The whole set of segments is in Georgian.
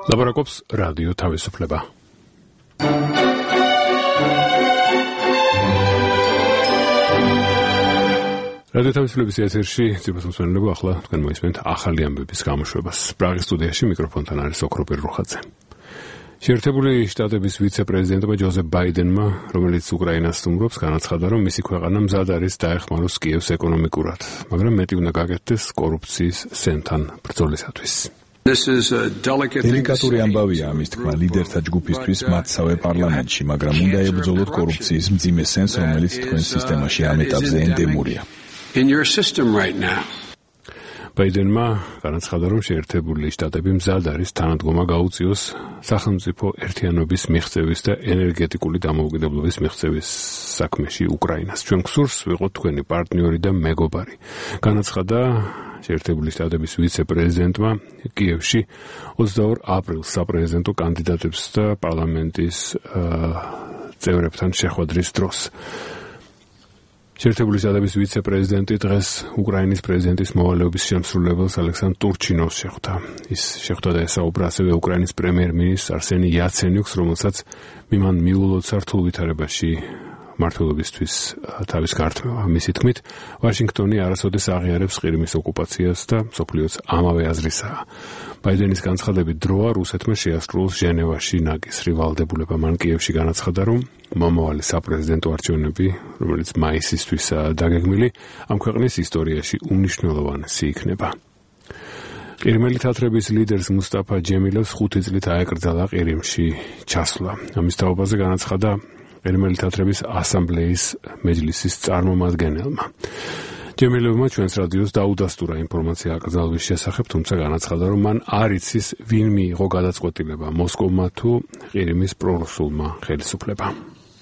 ლაპარაკობს რადიო თავისუფლება. რადიო თავისუფლების ეთერში ძირფას მსმენელებო, ახლა თქვენ მოისმენთ ახალი ამბების გამოშვებას. პრაღის სტუდიაში მიკროფონთან არის ოქროპირ რუხაძე. შეერთებული შტატების ვიცე-პრეზიდენტმა ჯოზეფ ბაიდენმა, რომელიც უკრაინას სტუმრობს, განაცხადა, რომ მისი ქვეყანა მზად არის დაეხმაროს კიევს ეკონომიკურად, მაგრამ მეტი უნდა გაკეთდეს კორუფციის სენთან ბრძოლისათვის. დელიკატური ამბავია ამის თქმა ლიდერთა ჯგუფისთვის მათსავე პარლამენტში, მაგრამ უნდა ებრძოლოთ კორუფციის მძიმე სენს, რომელიც თქვენ სისტემაში ამ ეტაპზე ენდემურია. ბაიდენმა განაცხადა, რომ შეერთებული შტატები მზად არის თანადგომა გაუწიოს სახელმწიფო ერთიანობის მიღწევის და ენერგეტიკული დამოუკიდებლობის მიღწევის საქმეში უკრაინას. ჩვენ გსურს ვიყოთ თქვენი პარტნიორი და მეგობარი. განაცხადა შეერთებული შტატების ვიცე-პრეზიდენტმა კიევში 22 აპრილს საპრეზიდენტო კანდიდატებს და პარლამენტის წევრებთან შეხვედრის დროს. შეერთებული შტატების ვიცე-პრეზიდენტი დღეს უკრაინის პრეზიდენტის მოვალეობის შემსრულებელს ალექსანდრ ტურჩინოვს შეხვდა. ის შეხვდა და ესაუბრა ასევე უკრაინის პრემიერ-მინისტრს არსენი იაცენიუკს, რომელსაც მან მიულოცა რთულ ვითარებაში მართლობისთვის თავის გართმევა. მისი თქმით, ვაშინგტონი არასოდეს აღიარებს ყირიმის ოკუპაციას და მსოფლიოც ამავე აზრისაა. ბაიდენის განცხადებით დროა რუსეთმა შეასრულოს ჟენევაში ნაკისრი ვალდებულება. მან კიევში განაცხადა, რომ მომავალი საპრეზიდენტო არჩევნები, რომელიც მაისისთვისაა დაგეგმილი, ამ ქვეყნის ისტორიაში უმნიშვნელოვანესი იქნება. ყირიმელი თათრების ლიდერს მუსტაფა ჯემილევს 5 წლით აეკრძალა ყირიმში ჩასვლა. ამის თაობაზე განაცხადა ყირიმელი თათრების ასამბლეის მეჯლისის წარმომადგენელმა. ჯემილევმა ჩვენს რადიოს დაუდასტურა ინფორმაცია აკრძალვის შესახებ, თუმცა განაცხადა, რომ მან არ იცის ვინ მიიღო გადაწყვეტილება მოსკოვმა თუ ყირიმის პრორუსულმა ხელისუფლებამ.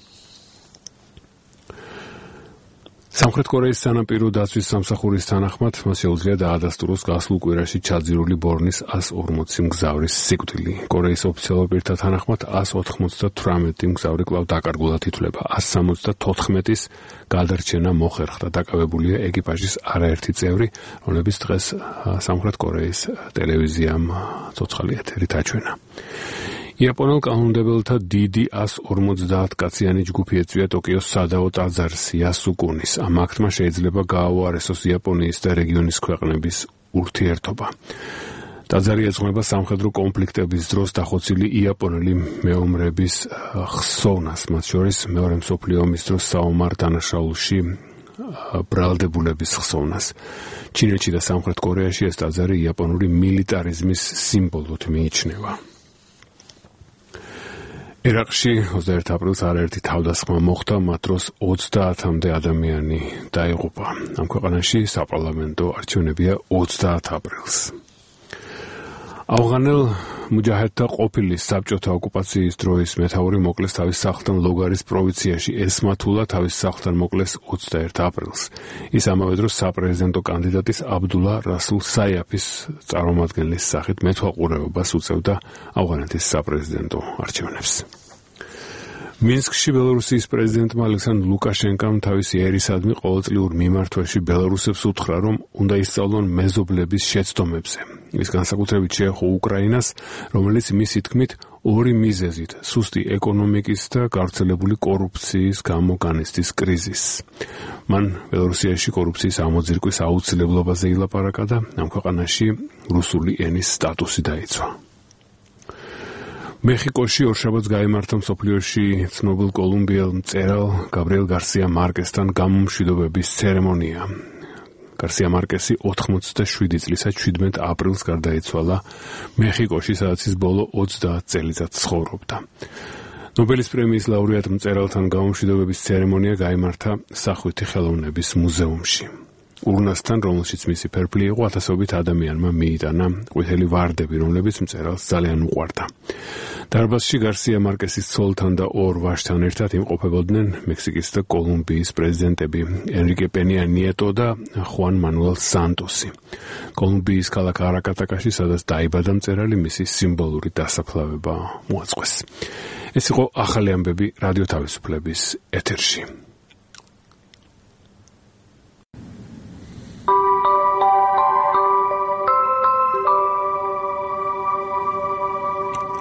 სამხრეთ კორეის სანაპირო დაცვის სამსახურის თანახმად მას შეუძლია დაადასტუროს გასულ კვირაში ჩაძირული ბორნის 140 მგზავრის სიკვდილი. კორეის ოფიციალურ პირთა თანახმად 198 მგზავრი კვლავ დაკარგულად ითვლება. 174-ის გადარჩენა მოხერხდა. დაკავებულია ეკიპაჟის არაერთი წევრი, რომლებიც დღეს სამხრეთ კორეის ტელევიზიამ ცოცხალი ეთერით აჩვენა. იაპონელ კანონმდებელთა დიდი 150 კაციანი ჯგუფი ეწვია ტოკიოს სადაო ტაძარს იასუკუნის. ამ აქტმა შეიძლება გააუარესოს იაპონიის და რეგიონის ქვეყნების ურთიერთობა. ტაძარი ეძღვნება სამხედრო კონფლიქტების დროს დახოცილი იაპონელი მეომრების ხსოვნას, მათ შორის მეორე მსოფლიო ომის დროს საომარ დანაშაულში ბრალდებულების ხსოვნას. ჩინეთში და სამხრეთ კორეაში ეს ტაძარი იაპონური მილიტარიზმის სიმბოლოდ მიიჩნევა. ერაყში 21 აპრილს არაერთი თავდასხმა მოხდა, მათ დროს 30-მდე ადამიანი დაიღუპა. ამ ქვეყანაში საპარლამენტო არჩევნებია 30 აპრილს. ავღანელ მუჯაჰედთა ყოფილი საბჭოთა ოკუპაციის დროის მეთაური მოკლეს თავის სახლთან ლოგარის პროვინციაში. ესმათულა თავის სახლთან მოკლეს 21 აპრილს. ის ამავე დროს საპრეზიდენტო კანდიდატის აბდულა რასულ საიაფის წარმომადგენლის სახით მეთვალყურეობას უწევდა ავღანეთის საპრეზიდენტო არჩევნებს. მინსკში ბელორუსიის პრეზიდენტმა ალექსანდრ ლუკაშენკომ თავისი ერისადმი ყოველწლიურ მიმართვაში ბელორუსებს უთხრა, რომ უნდა ისწავლონ მეზობლების შეცდომებზე. ის განსაკუთრებით შეეხო უკრაინას, რომელიც მისი თქმით ორი მიზეზით, სუსტი ეკონომიკის და გავრცელებული კორუფციის გამო განიცდის კრიზისს. მან ბელორუსიაში კორუფციის ამოძირკვის აუცილებლობაზე ილაპარაკა და ამ ქვეყანაში რუსული ენის სტატუსი დაიცვა. მეხიკოში ორშაბათს გაიმართა მსოფლიოში ცნობილ კოლუმბიელ მწერალ გაბრიელ გარსია მარკესთან გამომშვიდობების ცერემონია. გარსია მარკესი 87 წლისა 17 აპრილს გარდაიცვალა მეხიკოში, სადაც ის ბოლო 30 წელიწადს ცხოვრობდა. ნობელის პრემიის ლაურეატ მწერალთან გამომშვიდობების ცერემონია გაიმართა სახვითი ხელოვნების მუზეუმში. ურნასთან, რომელშიც მისი ფერფლი იყო, ათასობით ადამიანმა მიიტანა ყვითელი ვარდები, რომლებიც მწერალს ძალიან უყვარდა. დარბაზში გარსია მარკესის ცოლთან და 2 ვაჟთან ერთად იმყოფებოდნენ მექსიკის და კოლუმბიის პრეზიდენტები ენრიკე პენია ნიეტო და ხუან მანუელ სანტოსი. კოლუმბიის ქალაქ არაკატაკაში, სადაც დაიბადა მწერალი, მისი სიმბოლური დასაფლავება მოაწყვეს. ეს იყო ახალი ამბები რადიო თავისუფლების ეთერში.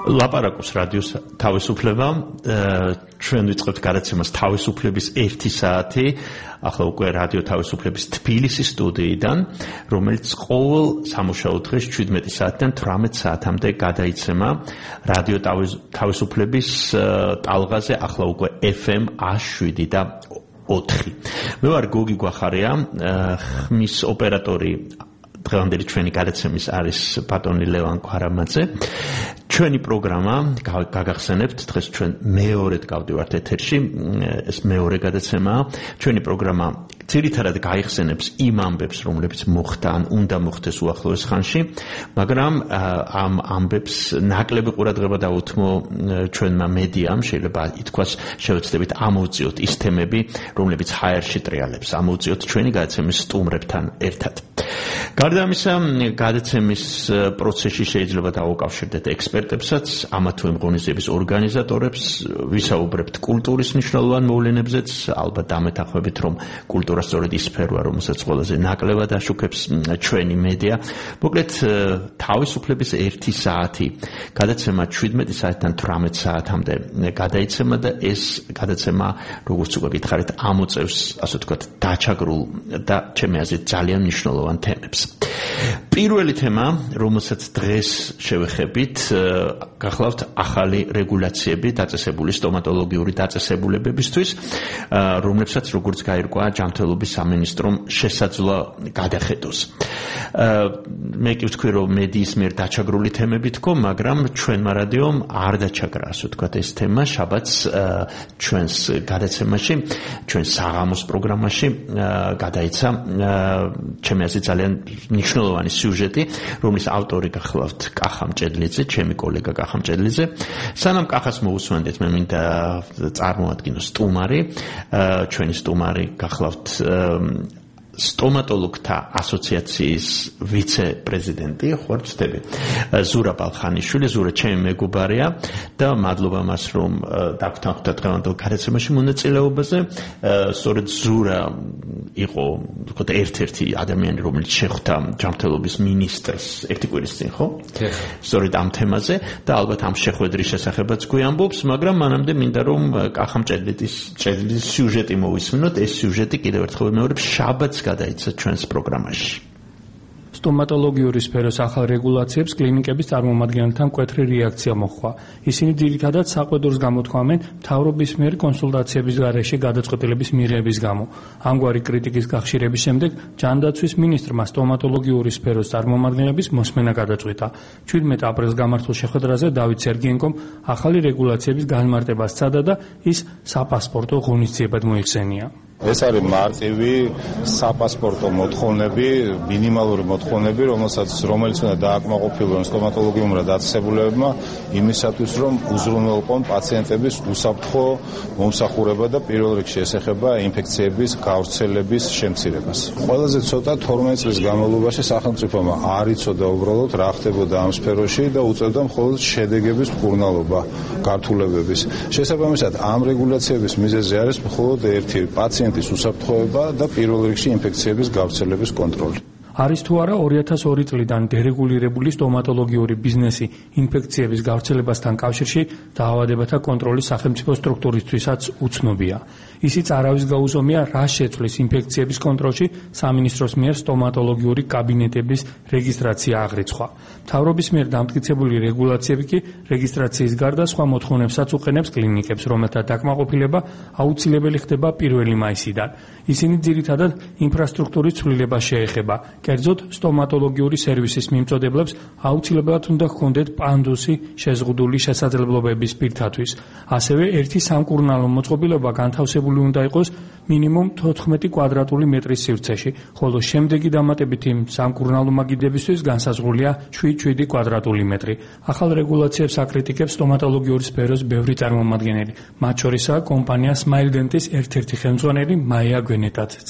ლაპარაკობს რადიოს თავისუფლება, ჩვენ ვიწყებთ გადაცემას თავისუფლების 1 საათი, ახლა უკვე რადიო თავისუფლების თბილისის სტუდიიდან, რომელიც ყოველ სამუშაო დღეს 17 საათიდან 18 საათამდე გადაიცემა რადიო თავისუფლების ტალღაზე, ახლა უკვე FM 107 და 4. მე ვარ გოგი გვახარია, ხმის ოპერატორი დღევანდელი ჩვენი გადაცემის არის ბატონი ლევან ქვარამაძე. ჩვენი პროგრამა გაგახსენებთ, დღეს ჩვენ მეორედ გავდივართ ეთერში, ეს მეორე გადაცემაა. ჩვენი პროგრამა ძირითადად გაიხსენებს იმ ამბებს, რომლებიც მოხდა ან უნდა მოხდეს უახლოეს ხანში, მაგრამ ამ ამბებს ნაკლები ყურადღება დაუთმო ჩვენმა მედიამ, შეიძლება ითქვას შევეცდებით ამოვწიოთ ის თემები, რომლებიც ჰაერში ტრიალებს, ამოვწიოთ ჩვენი გადაცემის სტუმრებთან ერთად. გარდა ამისა, გადაცემის პროცესში შეიძლება დავუკავშირდეთ ექსპერტებსაც, ამა თუ იმ ღონისძიების ორგანიზატორებს, ვისაუბრებთ კულტურის მნიშვნელოვან მოვლენებზეც, ალბათ დამეთანხმებით, რომ კულტურა სწორედ ის სფეროა, რომელსაც ყველაზე ნაკლებად აშუქებს ჩვენი მედია. მოკლედ, თავისუფლების 1 საათი გადაცემა 17 საათიდან 18 საათამდე გადაიცემა და ეს გადაცემა, როგორც უკვე გითხარით, ამოწევს, ასე ვთქვათ, დაჩაგრულ და ჩემი აზრით ძალიან მნიშვნელოვან თემებს. პირველი თემა, რომელსაც დღეს შევეხებით, გახლავთ ახალი რეგულაციები დაწესებული სტომატოლოგიური დაწესებულებებისთვის, რომლებსაც როგორც გაირკვა ჯანმრთელობის სამინისტრომ შესაძლოა გადახედოს. მე კი ვთქვი, რომ მედიის მიერ დაჩაგრული თემები თქო, მაგრამ ჩვენმა რადიომ არ დაჩაგრა, ასე ვთქვათ, ეს თემა შაბათს ჩვენს გადაცემაში, ჩვენ საღამოს პროგრამაში გადაიცა ჩემი აზრით ძალიან მნიშვნელოვანი სიუჟეტი, რომლის ავტორი გახლავთ კახა მჭედლიძე, ჩემი კოლეგა კახა მჭედლიძე. სანამ კახას მოусვენდეთ, მე მინდა წარმოადგინო სტუმარი, ჩვენი სტუმარი გახლავთ სტომატოლოგთა ასოციაციის ვიცე-პრეზიდენტი, ხوار ვწდები, ზურა ბალხანიშვილი. ზურა ჩემი მეგობარია და მადლობა მას, რომ დაგვთანხმდა დღევანდელ გადაცემაში მონაწილეობაზე. სწორედ ზურა იყო, ვთქვათ, ერთ-ერთი ადამიანი, რომელიც შეხვდა ჯანმრთელობის მინისტრს ერთი კვირის წინ, ხო? სწორედ ამ თემაზე და ალბათ ამ შეხვედრის შესახებაც გვიამბობს, მაგრამ მანამდე მინდა რომ კახა მჭედლიძის სიუჟეტი მოვისმინოთ. ეს სიუჟეტი კიდევ ერთხელ ვიმეორებ, შაბათს გადაიცა ჩვენს პროგრამაში. სტომატოლოგიური სფეროს ახალ რეგულაციებს კლინიკების წარმომადგენელთან მკვეთრი რეაქცია მოჰყვა. ისინი ძირითადად საყვედურს გამოთქვამენ მთავრობის მიერ კონსულტაციების გარეშე გადაწყვეტილების მიღების გამო. ამგვარი კრიტიკის გახშირების შემდეგ ჯანდაცვის მინისტრმა სტომატოლოგიური სფეროს წარმომადგენლების მოსმენა გადაწყვიტა. 17 აპრილს გამართულ შეხვედრაზე დავით სერგიენკომ ახალი რეგულაციების განმარტება სცადა და ის საპასპორტო ღონისძიებად მოიხსენია. ეს არის მარტივი საპასპორტო მოთხოვნები, მინიმალური მოთხოვნები, რომელიც უნდა დააკმაყოფილონ სტომატოლოგიურმა დაწესებულებებმა იმისათვის, რომ უზრუნველყონ პაციენტების უსაფრთხო მომსახურება და პირველ რიგში ეს ეხება ინფექციების გავრცელების შემცირებას. ყველაზე ცოტა 12 წლის განმავლობაში სახელმწიფომა არ იცოდა უბრალოდ რა ხდებოდა ამ სფეროში და უწევდა მხოლოდ შედეგების მკურნალობა გართულებების. შესაბამისად, ამ რეგულაციების მიზეზი არის მხოლოდ ერთი პაციენტის უსაფრთხოება და პირველ რიგში ინფექციების გავრცელების კონტროლი. არის თუ არა 2002 წლიდან დერეგულირებული სტომატოლოგიური ბიზნესი ინფექციების გავრცელებასთან კავშირში დაავადებათა კონტროლის სახელმწიფო სტრუქტურისთვისაც უცნობია. ისიც არავის გაუზომია, რა შეცვლის ინფექციების კონტროლში სამინისტროს მიერ სტომატოლოგიური კაბინეტების რეგისტრაცია აღრიცხვა. მთავრობის მიერ დამტკიცებული რეგულაციები კი რეგისტრაციის გარდა სხვა მოთხოვნებსაც უყენებს კლინიკებს, რომელთა დაკმაყოფილება აუცილებელი ხდება 1 მაისიდან. ისინი ძირითადად ინფრასტრუქტურის ცვლილებას შეეხება. კერძოდ, სტომატოლოგიური სერვისის მიმწოდებლებს აუცილებლად უნდა ჰქონდეთ პანდუსი შეზღუდული შესაძლებლობების პირთათვის. ასევე ერთი სამკურნალო მოწყობილობა განთავსებული უნდა იყოს მინიმუმ 14 კვადრატული მეტრის სივრცეში, ხოლო შემდეგი დამატებით იმ სამკურნალო მაგიდებისთვის განსაზღვრულია 7 კვადრატული მეტრი. ახალ რეგულაციებს აკრიტიკებს სტომატოლოგიური სფეროს ბევრი წარმომადგენელი, მათ შორისაა კომპანია Smile Dentist ერთ-ერთი ხელმძღვანელი მაია გვენეტაძეც.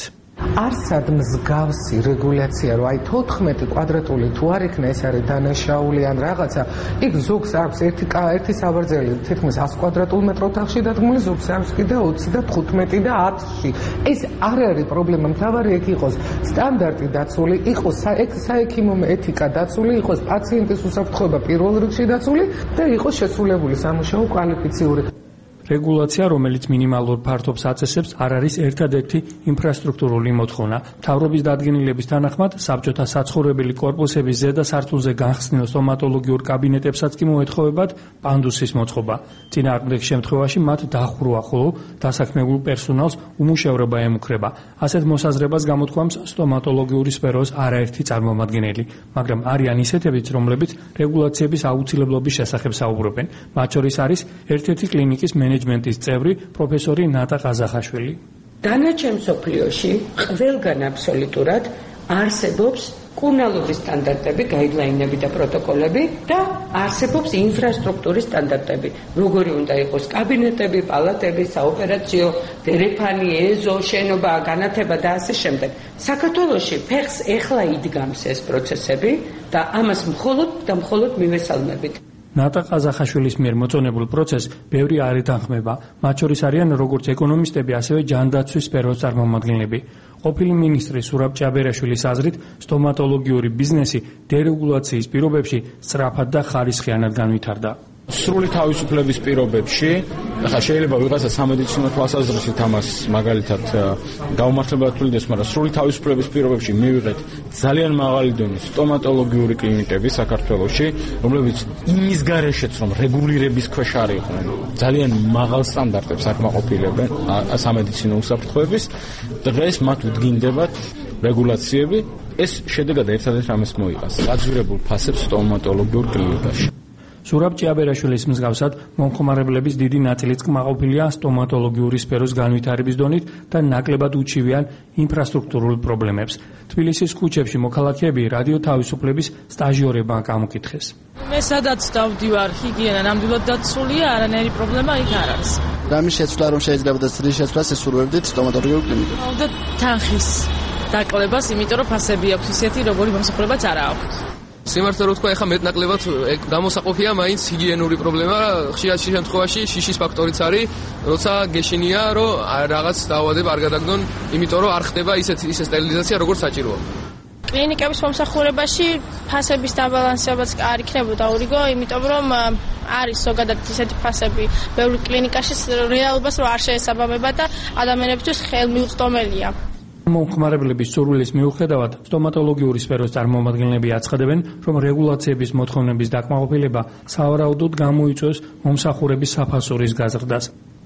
არსად მსგავსი რეგულაცია, რომ აი 14 კვადრატული თუ არ იქნა ეს არის დანაშაული ან რაღაცა, იქ ზოგს აქვს ერთი საბრძელი თითქმის 100 კვადრატულ მეტრ ოთახში დადგმული, ზოგს აქვს კიდე 20 და 15 და 10-ში. ეს არ არის პრობლემა, მთავარი იქ იყოს სტანდარტი დაცული, იყოს საექიმო ეთიკა დაცული, იყოს პაციენტის უსაფრთხოება პირველ რიგში დაცული და იყოს შესრულებული სამუშაო კვალიფიციური რეგულაცია, რომელიც მინიმალურ ფართობს აწესებს, არ არის ერთადერთი ინფრასტრუქტურული მოთხოვნა. მთავრობის დადგენილების თანახმად, საბჭოთა საცხოვრებელი კორპუსების ზედა სართულზე განხსნილ სტომატოლოგიურ კაბინეტებსაც კი მოეთხოვებათ პანდუსის მოწყობა. წინააღმდეგ შემთხვევაში მათ დახურვა, ხოლო დასაქმებულ პერსონალს უმუშევრობა ემუქრება. ასეთ მოსაზრებას გამოთქვამს სტომატოლოგიური სფეროს არაერთი წარმომადგენელი, მაგრამ არიან ისეთებიც, რომლებიც რეგულაციების აუცილებლობის შესახებ საუბრობენ. მათ შორის არის ერთ-ერთი კლინიკის მენეჯმენტის წევრი პროფესორი ნატა ყაზახაშვილი. დანარჩენ მსოფლიოში ყველგან აბსოლუტურად არსებობს კურნალობის სტანდარტები, გაიდლაინები და პროტოკოლები და არსებობს ინფრასტრუქტურის სტანდარტები. როგორი უნდა იყოს კაბინეტები, პალატები, საოპერაციო, დერეფანი, ეზო, შენობა, განათება და ასე შემდეგ. საქართველოში ფეხს ეხლა იდგამს ეს პროცესები და ამას მხოლოდ მივესალმებით. ნატა ყაზახაშვილის მიერ მოწონებულ პროცესს ბევრი არ ეთანხმება. მათ შორის არიან როგორც ეკონომისტები, ასევე ჯანდაცვის სფეროს წარმომადგენლები. ყოფილი მინისტრი სურაბ ჭიაბერაშვილის აზრით, სტომატოლოგიური ბიზნესი დერეგულაციის პირობებში სწრაფად და ხარისხიანად განვითარდა. სრული თავისუფლების პირობებში, ახლა შეიძლება ვიღაცა სამედიცინო თვალსაზრისით ამას მაგალითად გაუმართლებად თulides, მაგრამ სრული თავისუფლების პირობებში მივიღეთ ძალიან მაღალი დონის სტომატოლოგიური კლინიკები საქართველოში, რომლებიც იმის გარეშეც რომ რეგულირების ქვეშ არ იყვნენ, ძალიან მაღალ სტანდარტებს აკმაყოფილებენ სამედიცინო უსაფრთხოების, დღეს მათ უდგინდებათ რეგულაციები, ეს შედეგად ერთადერთ ამას მოიღას გაძვირებულ ფასებს სტომატოლოგიურ კლინიკაში. სურაბ ჭიაბერაშვილის მსგავსად მომხმარებლების დიდი ნაწილიც კმაყოფილია სტომატოლოგიური სფეროს განვითარების დონით და ნაკლებად უჩივიან ინფრასტრუქტურულ პრობლემებს. თბილისის ქუჩებში მოქალაქეები რადიო თავისუფლების სტაჟიორებმა გამოკითხეს. მე სადაც დავდივარ, ჰიგიენა ნამდვილად დაცულია, არანაირი პრობლემა იქ არ არის. რამის შეცვლა რომ შეიძლება და სრის შეცვლას ესურვებდით სტომატოლოგიურ კლინიკაში? და თანხის დაკლებას, იმიტომ რომ ფასები აქვს ისეთი, როგორი მომსახურებაც არ აქვს. სიმართლე რო თქვა, ეხლა მეტნაკლებად გამოსაყოფია მაინც ჰიგიენური პრობლემა, ხშირად შემთხვევაში შიშის ფაქტორიც არის, როცა გეშინია, რომ რაღაც დაავადება არ გადაგდონ, იმიტომ რომ არ ხდება ისე სტერილიზაცია, როგორც საჭიროა. კლინიკების მომსახურებაში ფასების დაბალანსებაც არ იქნებოდა ურიგო, იმიტომ რომ არის ზოგადად ისეთი ფასები ბევრი კლინიკაში რეალობას რო არ შეესაბამება და ადამიანებისთვის ხელმიუწვდომელია. მომხმარებლების სურვილის მიუხედავად, სტომატოლოგიური სფეროს წარმომადგენლები აცხადებენ, რომ რეგულაციების მოთხოვნების დაკმაყოფილება სავარაუდოდ გამოიწვევს მომსახურების საფასურის გაზრდას.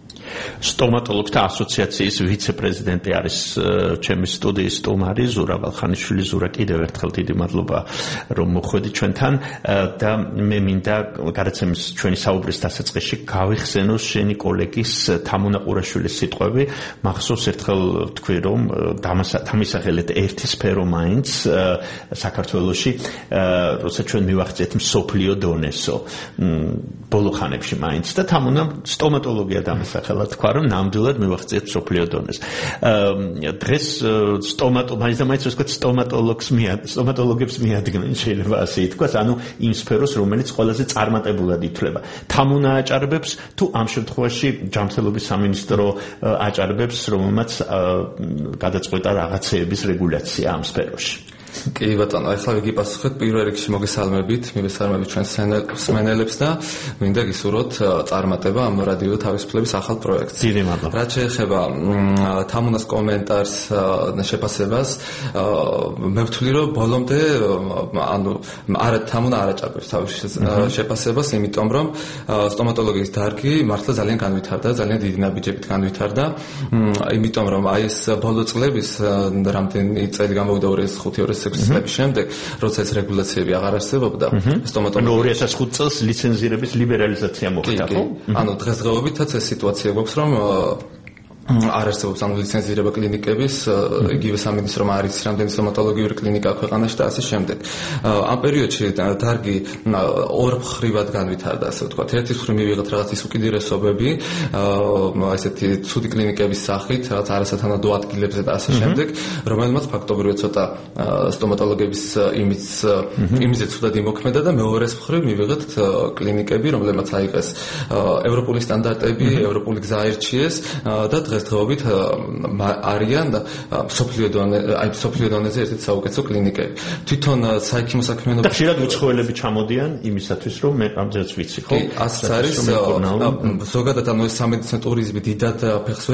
სტომატოლოგთა ასოციაციის ვიცე-პრეზიდენტი არის ჩემი სტუდიის სტუმარი ზურაბ ალხანიშვილი. ზურა, კიდევ ერთხელ დიდი მადლობა რომ მოხვედი ჩვენთან და მე მინდა გადაცემის ჩვენი საუბრის დასაწყისში გავიხსენო შენი კოლეგის თამუნა-ყურაშვილის სიტყვები. მახსოვს ერთხელ თქვი რომ დამისახელეთ ერთი სფერო მაინც საქართველოში, როცა ჩვენ მივახციეთ მსოფლიო დონესო ბოლო ხანებში მაინც და თამუნამ სტომატოლოგია დამისახელა. თქვა რომ ნამდვილად მივახციეთ მსოფლიო დონეს. დღეს სტომატოლოგებს მიადგნენ, შეიძლება ასე ითქვას, ანუ იმ სფეროს, რომელიც ყველაზე წარმატებულად ითვლება. თამუნა აჭარბებს თუ ამ შემთხვევაში ჯანმრთელობის სამინისტრო აჭარბებს, რომელმაც გადაწყვეტა რაღაცეების რეგულაცია ამ სფეროში. კი ბატონო, ახლა ვიგიპასუხეთ პირველ რიგში მოგესალმებით ჩვენ მსმენელებს და მინდა გისურვოთ წარმატება ამ რადიო თავისუფლების ახალ პროექტს. დიდი მადლობა. რაც შეეხება თამუნას კომენტარს შეფასებას, მე ვთვლი რომ ბოლომდე თამუნა არ აჭარბებს თავის შეფასებას, იმიტომ რომ სტომატოლოგიის დარგი მართლა ძალიან განვითარდა, ძალიან დიდი ნაბიჯებით განვითარდა, იმიტომ რომ აი ეს ბოლო წლების რამდენი წელი გამოვიდა 2005-2006 წლების შემდეგ, როცა ეს რეგულაციები აღარ არსებობდა, სტომატოლოგიის 2005 წელს ლიცენზირების ლიბერალიზაცია მოხდა, ხო? ანუ დღესდღეობითაც ეს სიტუაცია გვაქვს, რომ არ არსებობს ამ ლიცენზირება კლინიკების, იგივე სამინისტრომ არ იცის რამდენი სტომატოლოგიური კლინიკა ქვეყანაში და ასე შემდეგ. ამ პერიოდში დარგი ორ მხრივად განვითარდა, ასე ვთქვათ. ერთი მხრივ მივიღეთ რაღაც ის უკიდურესობები, ესეთი ცუდი კლინიკების სახით, რაღაც არასათანადო ადგილებზე და ასე შემდეგ, რომელმაც ფაქტობრივად ცოტა სტომატოლოგების იმიჯზე ცუდად იმოქმედა და მეორეს მხრივ მივიღეთ კლინიკები, რომლებმაც აიღეს ევროპული სტანდარტები, ევროპული გზა აირჩიეს და დღესდღეობით არიან სოფლიო დონეზე ერთ-ერთი საუკეთესო კლინიკები. თვითონ საექიმო საქმიანობა და ხშირად უცხოელები ჩამოდიან იმისათვის, რომ მე ამჯერადაც ვიცი, ხო? ასე არის. ზოგადად ანუ ეს სამედიცინო ტურიზმი დიდად ფეხს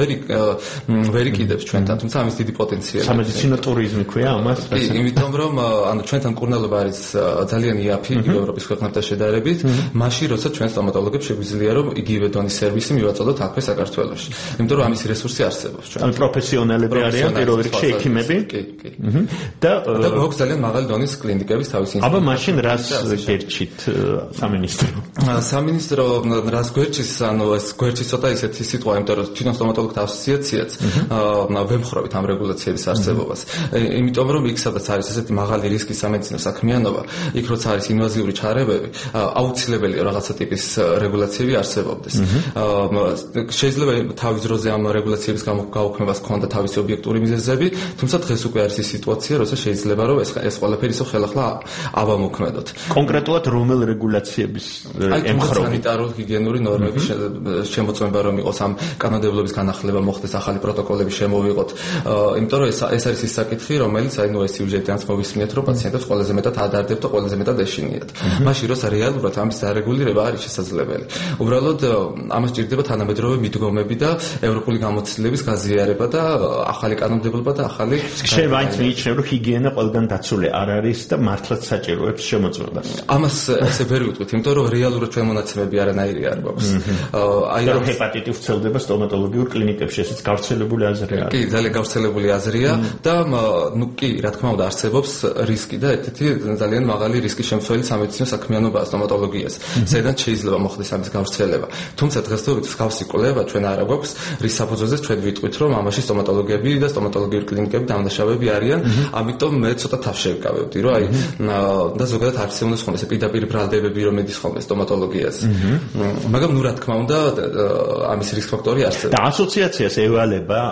ვერ იკიდებს ჩვენთან, თუმცა ამის დიდი პოტენციალი. სამედიცინო ტურიზმი ქვია ამას? კი, იმიტომ რომ ანუ ჩვენთან კურნალობა არის ძალიან იაფი ევროპის ქვეყნებთან შედარებით, მაშინ როცა ჩვენ სტომატოლოგებს შეგვიძლია რომ იგივე დონის სერვისი მივაწოდოთ აქვე საქართველოში. იმიტომ რომ ამის რესურსი არსებობს ჩვენ. ანუ პროფესიონალები არიან პირველ რიგში ექიმები? კი. და გვაქვს ძალიან მაღალი დონის კლინიკების თავისი ინსტიტუტი. აბა მაშინ რას გერჩით სამინისტრო? სამინისტრო რას გვერჩის, ანუ ეს გვერჩის ცოტა ისეთი სიტყვა, იმიტომ რომ თვითონ სტომატოლოგთა ასოციაციაც ვემხრობთ ამ რეგულაციების არსებობას. იმიტომ რომ იქ სადაც არის ესეთი მაღალი რისკის სამედიცინო საქმიანობა, იქ როცა არის ინვაზიური ჩარევები, აუცილებელია რაღაცა ტიპის რეგულაციები არსებობდეს. შეიძლება თავის დროზე ამ რეგულაციების გაუქმებას ჰქონდა თავისი ობიექტური მიზეზები, თუმცა დღეს უკვე არის ის სიტუაცია, როცა შეიძლება რომ ეს ყველაფერი ისო ხელახლა ავამოქმედოთ. კონკრეტულად რომელ რეგულაციების ემხრობთ? სანიტარო-ჰიგიენური ნორმების შემოწმება რომ იყოს ამ კანონმდებლობის განახლება მოხდეს, ახალი პროტოკოლები შემოვიღოთ. იმიტომ რომ ეს არის ის საკითხი, რომელიც აი ეს სიუჟეტიანს მოვისმინეთ, რომ პაციენტებს ყველაზე მეტად ადარდებთ და ყველაზე მეტად ეშინიათ. მაშინ როცა რეალურად ამის დარეგულირება არის შესაძლებელი. უბრალოდ ამას ჭირდება თანამედროვე მიდგომები და ევროპული გამოცდილების გაზიარება და ახალი კანონმდებლობა და ახალი შეიძლება აიც მიიჩნევა რომ ჰიგიენა ყველგან დაცული არ არის და მართლაც საჭიროებს შემოწმებას. ამას ესე ვერ ვიტყვით, იმიტომ რომ რეალურად ჩვენ მონაცემები არანაირი არ გვაქვს. აი რომ ჰეპატიტი ვრცელდება სტომატოლოგიურ კლინიკებში, ესეც გავრცელებული აზრია. კი, ძალიან გავრცელებული აზრია და ნუ კი, რა თქმა უნდა, არსებობს რისკი და ერთ-ერთი ძალიან მაღალი რისკის შემცველი სამედიცინო საქმიანობაა სტომატოლოგიას, საიდან შეიძლება მოხდეს ამის გავრცელება. თუმცა დღესდღეობით მსგავსი კვლევა ჩვენ არ გვაქვს, რის საფუძველზე ჩვენ ვიტყვით, რომ ამაში სტომატოლოგები და სტომატოლოგიური კლინიკები დამნაშავეები არიან, ამიტომ მე ცოტა თავს შევკავებდი, რომ აი და ზოგადად არ უნდა ხონდეს პირდაპირ ბრალდებები, რომ მედის ხოლმე სტომატოლოგიას. მაგრამ ნუ რა თქმა უნდა, ამის რისკ ფაქტორი არსებობს. და ასოციაციას ევალება,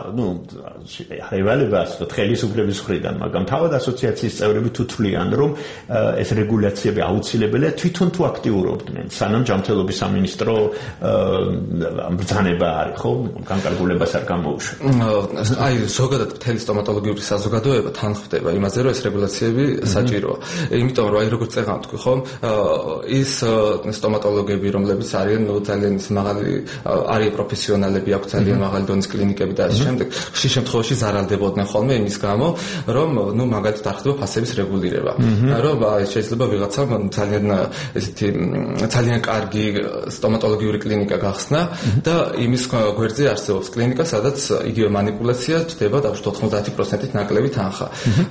ევალება ხელისუფლების მხრიდან, მაგრამ თავად ასოციაციის წევრები თუ თვლიან, რომ ეს რეგულაციები აუცილებელია, თვითონ თუ აქტიურობდნენ, სანამ ჯანმრთელობის სამინისტრო ბრძანება არის, ხო? განკარგულებას არ გამოუშვა. აი, ზოგადად მთელი სტომატოლოგიური საზოგადოება თან ხვდება იმაზე, რომ ეს რეგულაციები საჭიროა. იმიტომ რომ აი როგორც წეღან თქვი, ხო? ის სტომატოლოგები, რომლებიც არიან ძალიან მაღალი არიან პროფესიონალები, აქვს ძალიან მაღალი დონის კლინიკები და ასე შემდეგ, ხშირ შემთხვევაში ზარალდებოდნენ ხოლმე იმის გამო, რომ ნუ მაგალითად არ ხდება ფასების რეგულირება. რომ შეიძლება ვიღაცამ ძალიან კარგი სტომატოლოგიური კლინიკა გახსნა და იმის გვერდზე არსებობს კლინიკა, სადაც იგივე манипуляცია ხდება დაუშვათ 90%-ით ნაკლები თანხა.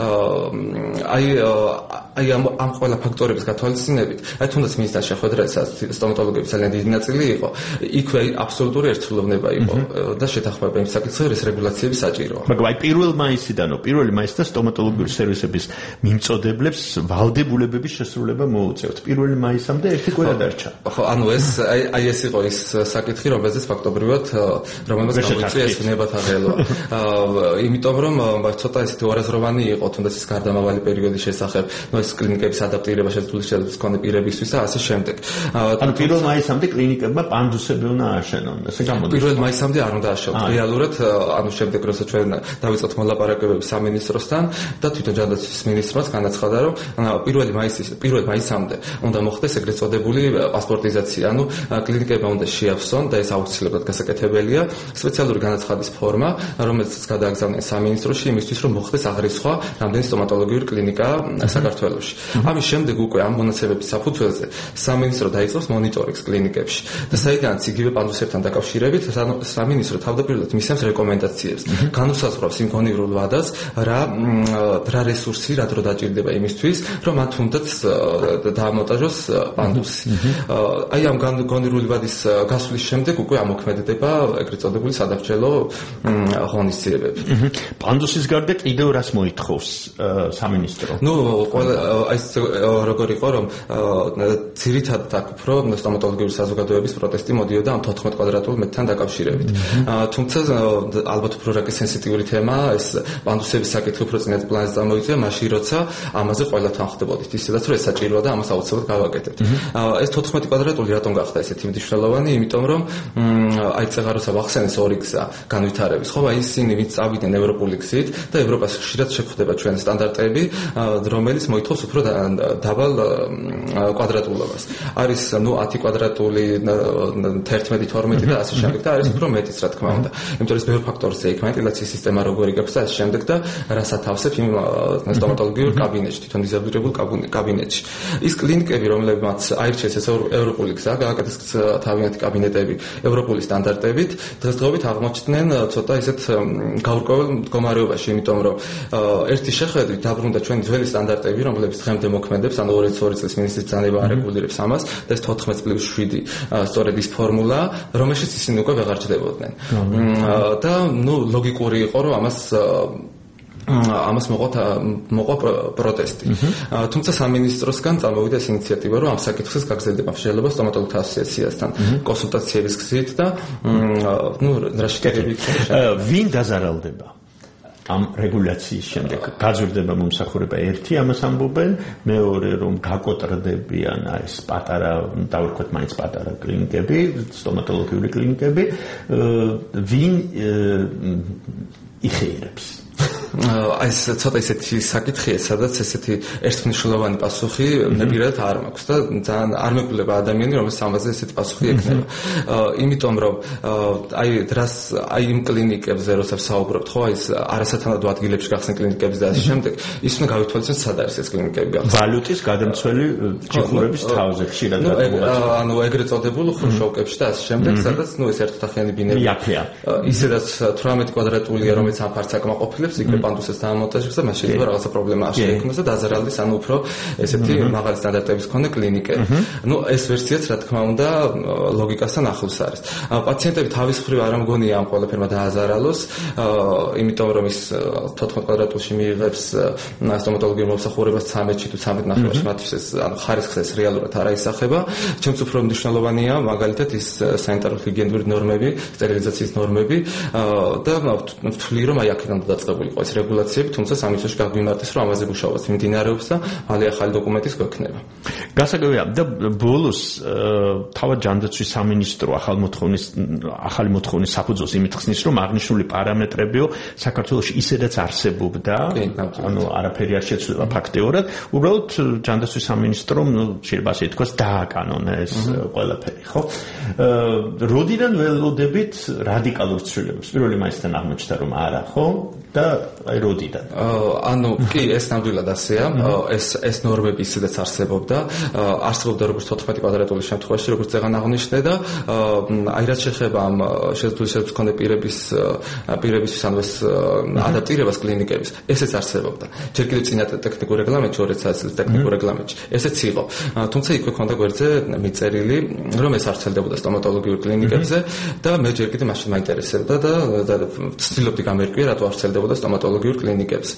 აი ამ ყველა ფაქტორების გათვალისწინებით, აი თუნდაც მინისტრთა შეხვედრაზე სტომატოლოგების ძალიან დიდი ნაწილი იყო, იქვე აბსოლუტური ერთგულოვნება იყო და შეთანხმება იმ საკითხზე, რომ ეს რეგულაციები საჭიროა. მაგრამ აი 1 მაისიდან სტომატოლოგიური სერვისების მიმწოდებლებს ვალდებულებების შესრულება მოუწევთ. 1 მაისამდე ერთი კვირა დარჩა. ხო, ანუ ეს იყო ის საკითხი, რომელზეც ფაქტობრივად რომელმაც გამოიწვია ეს ნებათაღელვა. იმიტომ რომ ცოტა ესეთი ორაზროვანი იყო, თუნდაც ეს გარდამავალი პერიოდის შესახებ, ეს კლინიკების ადაპტირება შესაძლებლობის მქონე პირებისთვის და ასე შემდეგ. ანუ 1 მაისამდე კლინიკებმა პანდუსები უნდა ააშენონ, ესე გამოდის. 1 მაისამდე არ უნდა ააშენონ. რეალურად, ანუ შემდეგ როცა ჩვენ დავიწყოთ მოლაპარაკებები სამინისტროსთან და თვითონ ჯანდაცვის მინისტრმაც განაცხადა, რომ 1 მაისამდე უნდა მოხდეს ეგრეთ წოდებული პასპორტიზაცია, ანუ კლინიკებმა უნდა შეავსონ და ეს აუცილებლად გასაკეთებელია სპეციალური განაცხადის ფორმა, რომელიც გადააგზავნეს სამინისტროში იმისთვის, რომ მოხდეს აღრიცხვა რამდენი სტომატოლოგიური კლინიკა საქართველოში. ამის შემდეგ უკვე ამ მონაცემების საფუძველზე სამინისტრო დაიწყოს მონიტორინგს კლინიკებში და საიდანაც იგივე პანდუსებთან დაკავშირებით სამინისტრო თავდაპირველად მისცემს რეკომენდაციებს, განუსაზღვრავს იმ გონივრულ ვადას, რა რესურსი, რა დრო დაჭირდება იმისთვის, რომ მათ თუნდაც დაამონტაჟოს პანდუსი. აი ამ გონივრული ვადის გასვლის შემდეგ უკვე ამოქმედდება ეგრეთ წოდებული სადამსჯელო სამსახელო ღონისძიებები. პანდუსის გარდა კიდევ რას მოითხოვს სამინისტრო? აი როგორ იყო რომ ძირითადად აქ უფრო სტომატოლოგიური საზოგადოების პროტესტი მოდიოდა ამ 14 კვადრატულ მეტრთან დაკავშირებით. თუმცა ალბათ უფრო რაკი სენსიტიური თემაა ეს პანდუსების საკითხი უფრო წინათ პლანზე წამოვიდა მაშინ როცა ამაზე ყველასთან ხვდებოდით ისედაც რომ ეს საჭიროა და ამას აუცილებლად გავაკეთებთ. ეს 14 კვადრატული რატომ გახდა ესეთი მნიშვნელოვანი? იმიტომ რომ აი წეღაროსა ვახსენეს ორი გზა განვითარების. ხო, აი ისინი ვინც წავიდნენ ევროპული გზით და ევროპაში ხშირად შეხვდება ჩვენ სტანდარტები, რომელიც მოითხოვს უფრო დაბალ კვადრატულობას. არის 10 კვადრატული 11-12 და ასე შემდეგ და არის უფრო მეტიც რა თქმა უნდა. იმიტომ რომ ეს ბევრ ფაქტორზე იქ ვენტილაციის სისტემა როგორი გაქვს და ასე შემდეგ და რას ათავსებს იმ სტომატოლოგიურ კაბინეტში, თვითონ დიზაინის კაბინეტში. ის კლინიკები, რომლებმაც აირჩიეს ეს ევროპული გზა, გააკეთეს თავიანთი კაბინეტები ევროპული სტანდარტებით, დღესდღეობით აღმოჩნდნენ ცოტა ისეთ გაურკვეველ მდგომარეობაში, იმიტომ რომ ერთი შეხედვით დაბრუნდა ჩვენი ძველი სტანდარტები, რომლებიც დღემდე მოქმედებს, ანუ 2002 წლის მინისტრის ბრძანება არეგულირებს ამას და ეს 14+7 სწორედ ის ფორმულა, რომელშიც ისინი უკვე ვეღარ ჯდებოდნენ. და ლოგიკური იყო, რომ ამას მოყვა პროტესტი. თუმცა სამინისტროსგან წამოვიდა ეს ინიციატივა, რომ ამ საკითხის გაგრძელდება შეიძლება სტომატოლოგთა ასოციაციასთან კონსულტაციების გზით და რა შეკეთებით. ვინ დაზარალდება? ამ რეგულაციის შემდეგ გაძვირდება მომსახურება ერთი ამას ამბობენ, მეორე რომ გაკოტრდებიან ეს პატარა დავირქვათ მაინც პატარა კლინიკები, სტომატოლოგიური კლინიკები, ვინ იხეირებს? ეს ცოტა ისეთი საკითხია, სადაც ესეთი ერთმნიშვნელოვანი პასუხი ნებირად არ მაქვს და ძალიან არ მეგულება ადამიანი, რომელსაც ამაზე ესეთი პასუხი ექნება. იმიტომ რომ აი იმ კლინიკებზე როცა ვსაუბრობთ, ხო, ეს არასათანადო ადგილებში გახსნილ კლინიკებზე და ასე შემდეგ, ის უნდა გავითვალისწინოთ სად არის ეს კლინიკები გახსნილი. ვალუტის გადამცველი ჩიხურების თავზე ხშირად ანუ ეგრეთ წოდებულ ხრუშოვკებში და ასე შემდეგ, სადაც ეს ერთოთახიანი ბინები ისედაც 18 კვადრატულია, რომელიც ამ ფართს აკმაყოფილებს, იქ პანდუსის დამონტაჟებს და მას შეიძლება რაღაცა პრობლემა არ შეექმნას და დაზარალდეს ანუ უფრო ესეთი მაღალი სტანდარტების მქონე კლინიკები. ეს ვერსიაც რა თქმა უნდა ლოგიკასთან ახლოს არის. პაციენტები თავის მხრივ არ ამგონია ამ ყველაფერმა დააზარალოს, იმიტომ რომ ის 14 კვადრატულში მიიღებს სტომატოლოგიურ მომსახურებას 13-ში თუ 13.5-ში მათთვის ეს ანუ ხარისხს ეს რეალურად არ აისახება. ჩემს უფრო მნიშვნელოვანია მაგალითად ის სანიტარო-ჰიგიენური ნორმები, სტერილიზაციის ნორმები და ვთვლი რომ აი აქედან დაწყებული ეს რეგულაციები, თუმცა სამინისტროში გაგვიმარტეს, რომ ამაზე მუშაობა მიმდინარეობს და მალე ახალი დოკუმენტის გვექნება. გასაგებია და ბოლოს თავად ჯანდაცვის სამინისტრო ახალი მოთხოვნის საფუძველს იმით ხსნის, რომ აღნიშნული პარამეტრებიო საქართველოში ისედაც არსებობდა, ანუ არაფერი არ შეცვლა ფაქტიურად, უბრალოდ ჯანდაცვის სამინისტრომ შეიძლება ასე ითქვას დააკანონა ეს ყველაფერი, ხო? როდიდან ველოდებით რადიკალურ ცვლილებებს? პირველი მაისთან აღმოჩნდა, რომ არა, ხო? და აი როდიდან? ანუ კი ეს ნამდვილად ასეა, ეს ნორმები ისედაც არსებობდა როგორც 14 კვადრატული შემთხვევაში, როგორც წეგან აღნიშნე და აი რაც შეეხება ამ შესაძლოა მქონე პირებისთვის ანუ ეს ადაპტირებას კლინიკების, ესეც არსებობდა. ჯერ კიდევ წინა ტექნიკურ რეგლამენტში 2000 წლის ტექნიკურ რეგლამენტში ესეც იყო. თუმცა იქვე ქონდა გვერდზე მიწერილი, რომ ეს არ ვრცელდებოდა სტომატოლოგიურ კლინიკებზე და მე ჯერ კიდევ მაშინ მაინტერესებდა და ვცდილობდი გამერკვია რატო არ ვრცელდებოდა სტომატოლოგიურ კლინიკებს.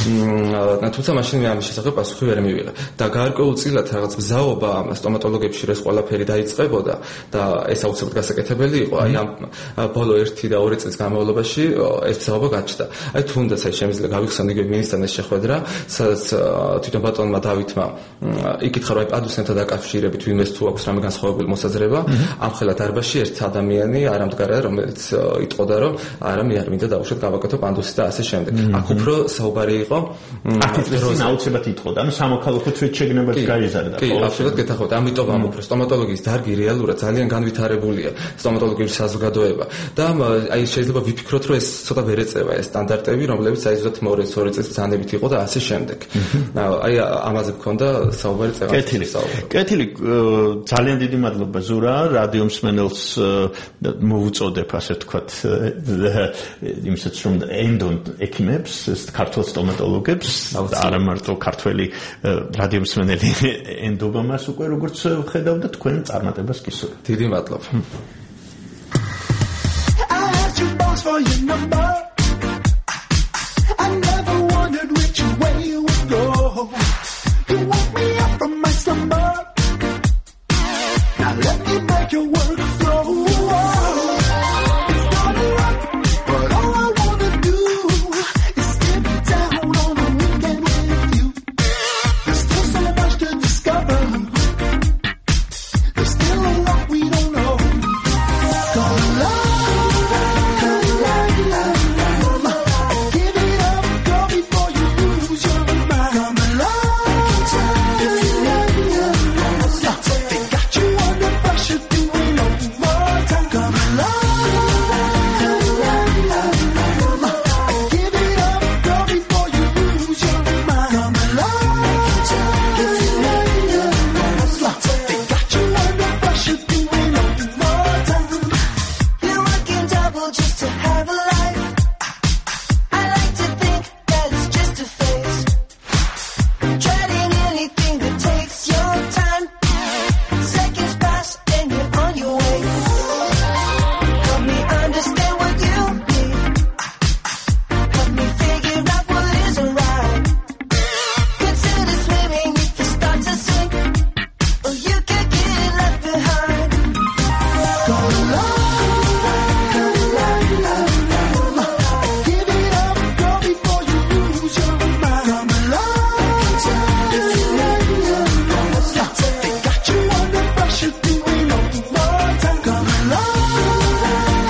თუმცა მაშინ მე ამის შესახებ პასუხი ვერ მივიღე და გარკვეულწილად რაღაც მზაობა სტომატოლოგებში ეს ყველაფერი დაიწყებოდა და ეს აუცილებლად გასაკეთებელი იყო. აი ამ ბოლო 1 და 2 წლის განმავლობაში ეს მზაობა გაჩნდა. აი თუნდაც აი შემიძლია გავიხსენო იგივე მინისტრთან ეს შეხვედრა, სადაც თვითონ ბატონმა დავითმა იკითხა რომ აი პანდუსებთან დაკავშირებით ვინმეს თუ აქვს რამე განსხვავებული მოსაზრება, ამხელა დარბაზში ერთ ადამიანი არ ამდგარა, რომელიც იტყოდა რომ არა მე არ მინდა დავუშვათ გავაკეთო პანდუსი და ასე შემდეგ. აქ უფრო საუბარი იყო აკეთებს აუცილებლად იტყოდა, ანუ სამოქალაქო თვითშეგნებაც გაიზარდა. კი, აბსოლუტურად გეთახოთ. ამიტომ ამ უფრო სტომატოლოგიის დარგი რეალურად ძალიან განვითარებულია სტომატოლოგიური საზოგადოება და აი შეიძლება ვიფიქროთ რომ ეს ცოტა ვერ ეწევა ეს სტანდარტები, რომლებიც აი ზუსტად 2 წელს ბრძანებით იყო და ასე შემდეგ. აი ამაზე გქონდა საუბარი წეგანში. კეთილი, ძალიან დიდი მადლობა ზურა, რადიო მსმენელს მოვუწოდებ ასე ვთქვათ იმისაც რომ ენდონ ექიმებს, ქართულ სტომატოლოგებს, არა მარტო ქართველი რადიო მსმენელი ენდობა მას უკვე როგორც ხედავდა თქვენ წარმატებას გისურვებთ. დიდი მადლობა. calls for your number. I never wondered which way you would go. You woke me up from my slumber. Now let me make your work flow. It's not a lot, but all I wanna do is skip down on a weekend with you. There's still so much to discover. There's still a lot we don't know. Come alive, come alive. Give it up, girl, before you lose your mind. Come alive, if you love me. They got you under pressure, doing overtime. Come alive, give it up, girl, before you lose your mind. Come alive, if you love me. They got you under pressure, doing overtime. You're working double just to have a life. I like to think that it's just a phase. Dreading anything that takes your time. Seconds pass and you're on your way. Help me understand what you need. Help me figure out what isn't right. Consider swimming if you start to sink, or you could get left behind. Come alive, give it up, girl, before you lose your mind. Come alive, if you love me. They got you under pressure, doing overtime. Come alive,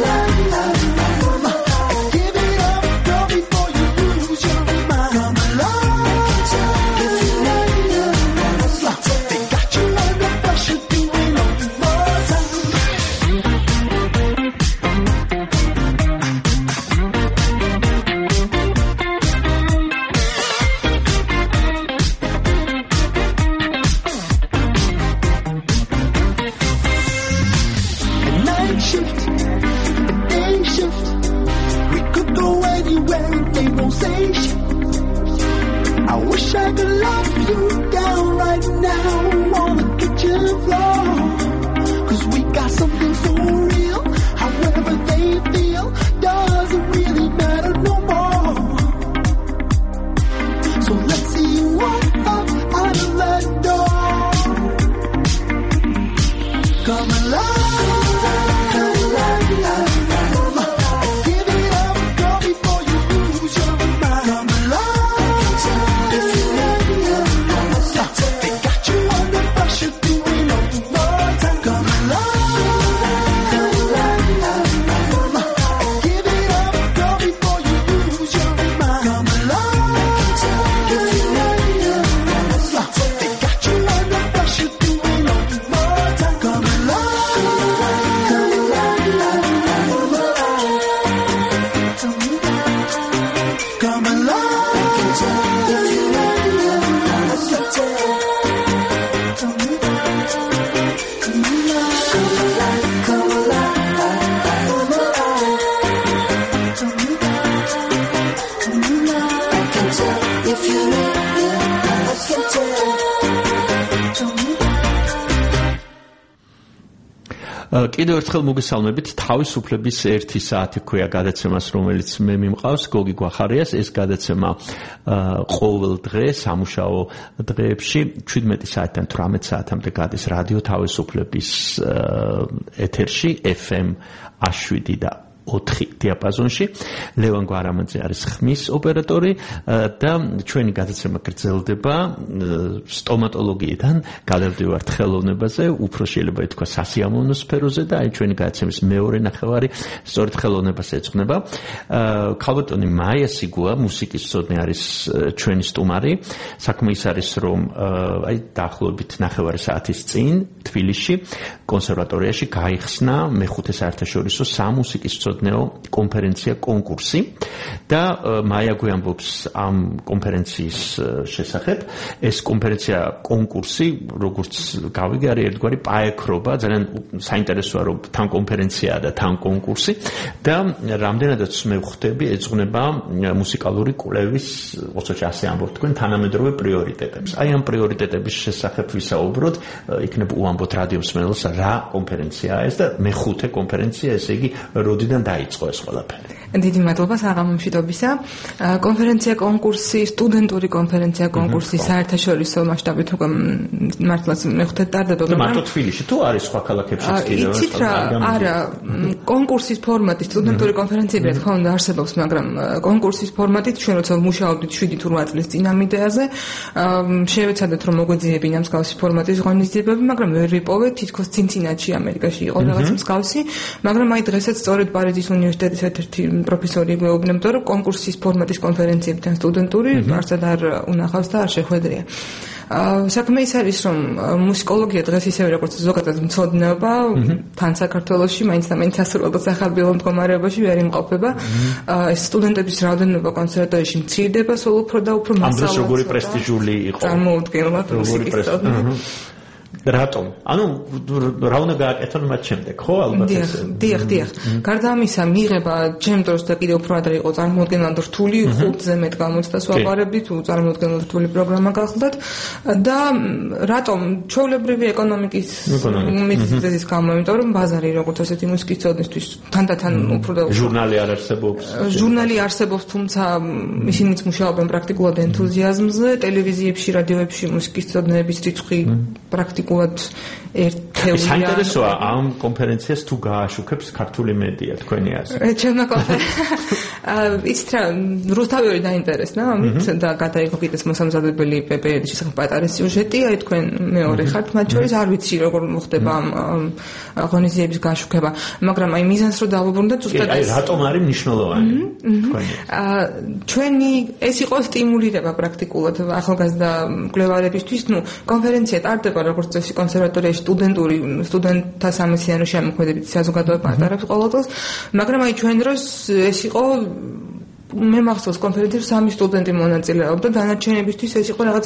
give it up, girl, before you lose your mind. Come alive, if you love me. They got you under pressure, doing overtime. A night shift, a day shift. We could go anywhere and they won't say shit. I wish I could lock you down right now on the kitchen floor. 'Cause we got something so real. However they feel doesn't really matter no more. So let's see you walk up out of that door. Come alive, give it up, girl, before you lose your mind. Come alive, if you love me. They got you under pressure, doing overtime. Come alive, give it up, girl, before you lose your mind. Come alive, if you love me. They got you under pressure, doing overtime. Come Come alive, if you love me. კიდევ ერთხელ მოგესალმებით. თავისუფლების 1 საათი ქვია გადაცემას, რომელიც მე მიმყავს გოგი გვახარიას. ეს გადაცემა ყოველ დღე სამუშაო დღეებში 17 საათიდან 18 საათამდე გადის რადიო თავისუფლების ეთერში FM 7 და 4 დიაპაზონში. ლევან გვარამაძე არის ხმის ოპერატორი და ჩვენი გადაცემა გრძელდება სტომატოლოგიიდან გადავდივართ ხელოვნებაზე, უფრო შეიძლება ითქვა სასიამოვნო სფეროზე და აი ჩვენი გადაცემის მეორე ნახევარი სწორედ ხელოვნებას ეძღვნება. ქალბატონი მაია სიგუა, მუსიკის მცოდნე არის ჩვენი სტუმარი. საქმე ის არის, რომ აი დაახლოებით ნახევარი საათის წინ თბილისში კონსერვატორიაში გაიხსნა მეხუთე საერთაშორისო სამუსიკის მცოდნეო კონფერენცია კონკურსი და მაია გვიამბობს ამ კონფერენციის შესახებ. ეს კონფერენცია კონკურსი, როგორც გავიგე, არის ერთგვარი პაექრობა, ძალიან საინტერესოა, რომ თან კონფერენციაა და თან კონკურსი და რამდენადაც მე ვხვდები, ეძღვნება მუსიკალური კვლევის, ოცოჩი ასე ამბობთ თქვენ, თანამედროვე პრიორიტეტებს. აი ამ პრიორიტეტების შესახებ ვისაუბროთ, იქნებ უამბოთ რადიო მსმენელს რა კონფერენციაა ეს და მეხუთე კონფერენცია, ესე იგი როდიდან დაიწყო ეს ყველაფერი? დიდი მადლობა საღამომშვიდობისა. კონფერენცია კონკურსი, სტუდენტური კონფერენცია კონკურსი საერთაშორისო მასშტაბით უკვე მართლაც მეხუთე ტარდება, მაგრამ მარტო თბილისში თუ არის სხვა ქალაქებშიც კიდევ? იცით რა, არა, კონკურსის ფორმატი სტუდენტური კონფერენციები რა თქმა უნდა არსებობს, მაგრამ კონკურსის ფორმატით ჩვენ როცა მუშაობდით 7 თუ 8 წლის წინ ამ იდეაზე, შევეცადეთ რომ მოგვეძიებინა მსგავსი ფორმატის ღონისძიებები, მაგრამ ვერ ვიპოვეთ, თითქოს ცინცინატში ამერიკაში იყო რაღაც მსგავსი, მაგრამ აი დღესაც სწორედ პარიზის უნივერსიტეტის ერთ-ერთი პროფესორი გვეუბნებოდა, რომ კონკურსის ფორმატის კონფერენციებთან სტუდენტური არსად არ უნახავს და არ შეხვედრია. საქმე ის არის, რომ მუსიკოლოგია დღეს ისევე როგორც ზოგადად მცოდნეობა, თან საქართველოში მაინც და მაინც ასრულებელ სახალბილო მდგომარეობაში ვერ იმყოფება. ეს სტუდენტების რაოდენობა კონსერვატორიაში მცირდება, სულ უფრო და უფრო მასალად. ამ დროს როგორი პრესტიჟული იყო? წარმოუდგენლად მუსიკის წოდნა. რატომ? ანუ რა უნდა გააკეთონ მათ შემდეგ, ხო, ალბათ ეს. დიახ. გარდა ამისა, მიიღება ჩემ დროს და კიდევ უფრო ადრე იყო წარმოუდგენლად რთული, 5-ზე მეტ გამოცდას ვაპარებდით, წარმოუდგენლად რთული პროგრამა გახლდათ და რატომ? ჩვეულებრივი ეკონომიკის მიზეზის გამო, იმიტომ რომ ბაზარი როგორც ასეთი მუსიკის წოდნისთვის თანდათან უფრო და უფრო ჟურნალი არ არსებობს. ჟურნალი არსებობს, თუმცა ისინიც მუშაობენ პრაქტიკულად ენთუზიაზმზე, ტელევიზიებში, რადიოებში მუსიკის წოდნების რიცხვი პრაქტიკულად ერთეულია. საინტერესოა ამ კონფერენციას თუ გააშუქებს ქართული მედია თქვენი აზრით. ჩემმა იცით რა, რუსთავი დაინტერესდა ამით და გადაიღო კიდეც მოსამზადებელი პეპერების შესახებ პატარა სიუჟეტი, აი თქვენ მეორე ხართ მათ შორის, არ ვიცი როგორ მოხდება ამ ღონისძიების გაშუქება, მაგრამ აი მიზანს რო დავუბრუნდეთ ზუსტად ეს. აი რატომ არის მნიშვნელოვანი თქვენი? ჩვენი ეს იყო სტიმულირება პრაქტიკულად ახალგაზრდა მკვლევარებისთვის, კონფერენცია ტარდება როგორც წესი კონსერვატორიაში სტუდენტთა სამეცნიერო შემოქმედებითი საზოგადოება ატარებს ყოველ წელს, მაგრამ აი ჩვენ დროს ეს იყო მე მახსოვს კონფერენციაში 3 სტუდენტი მონაწილეობდა, დანარჩენებისთვის ეს იყო რაღაც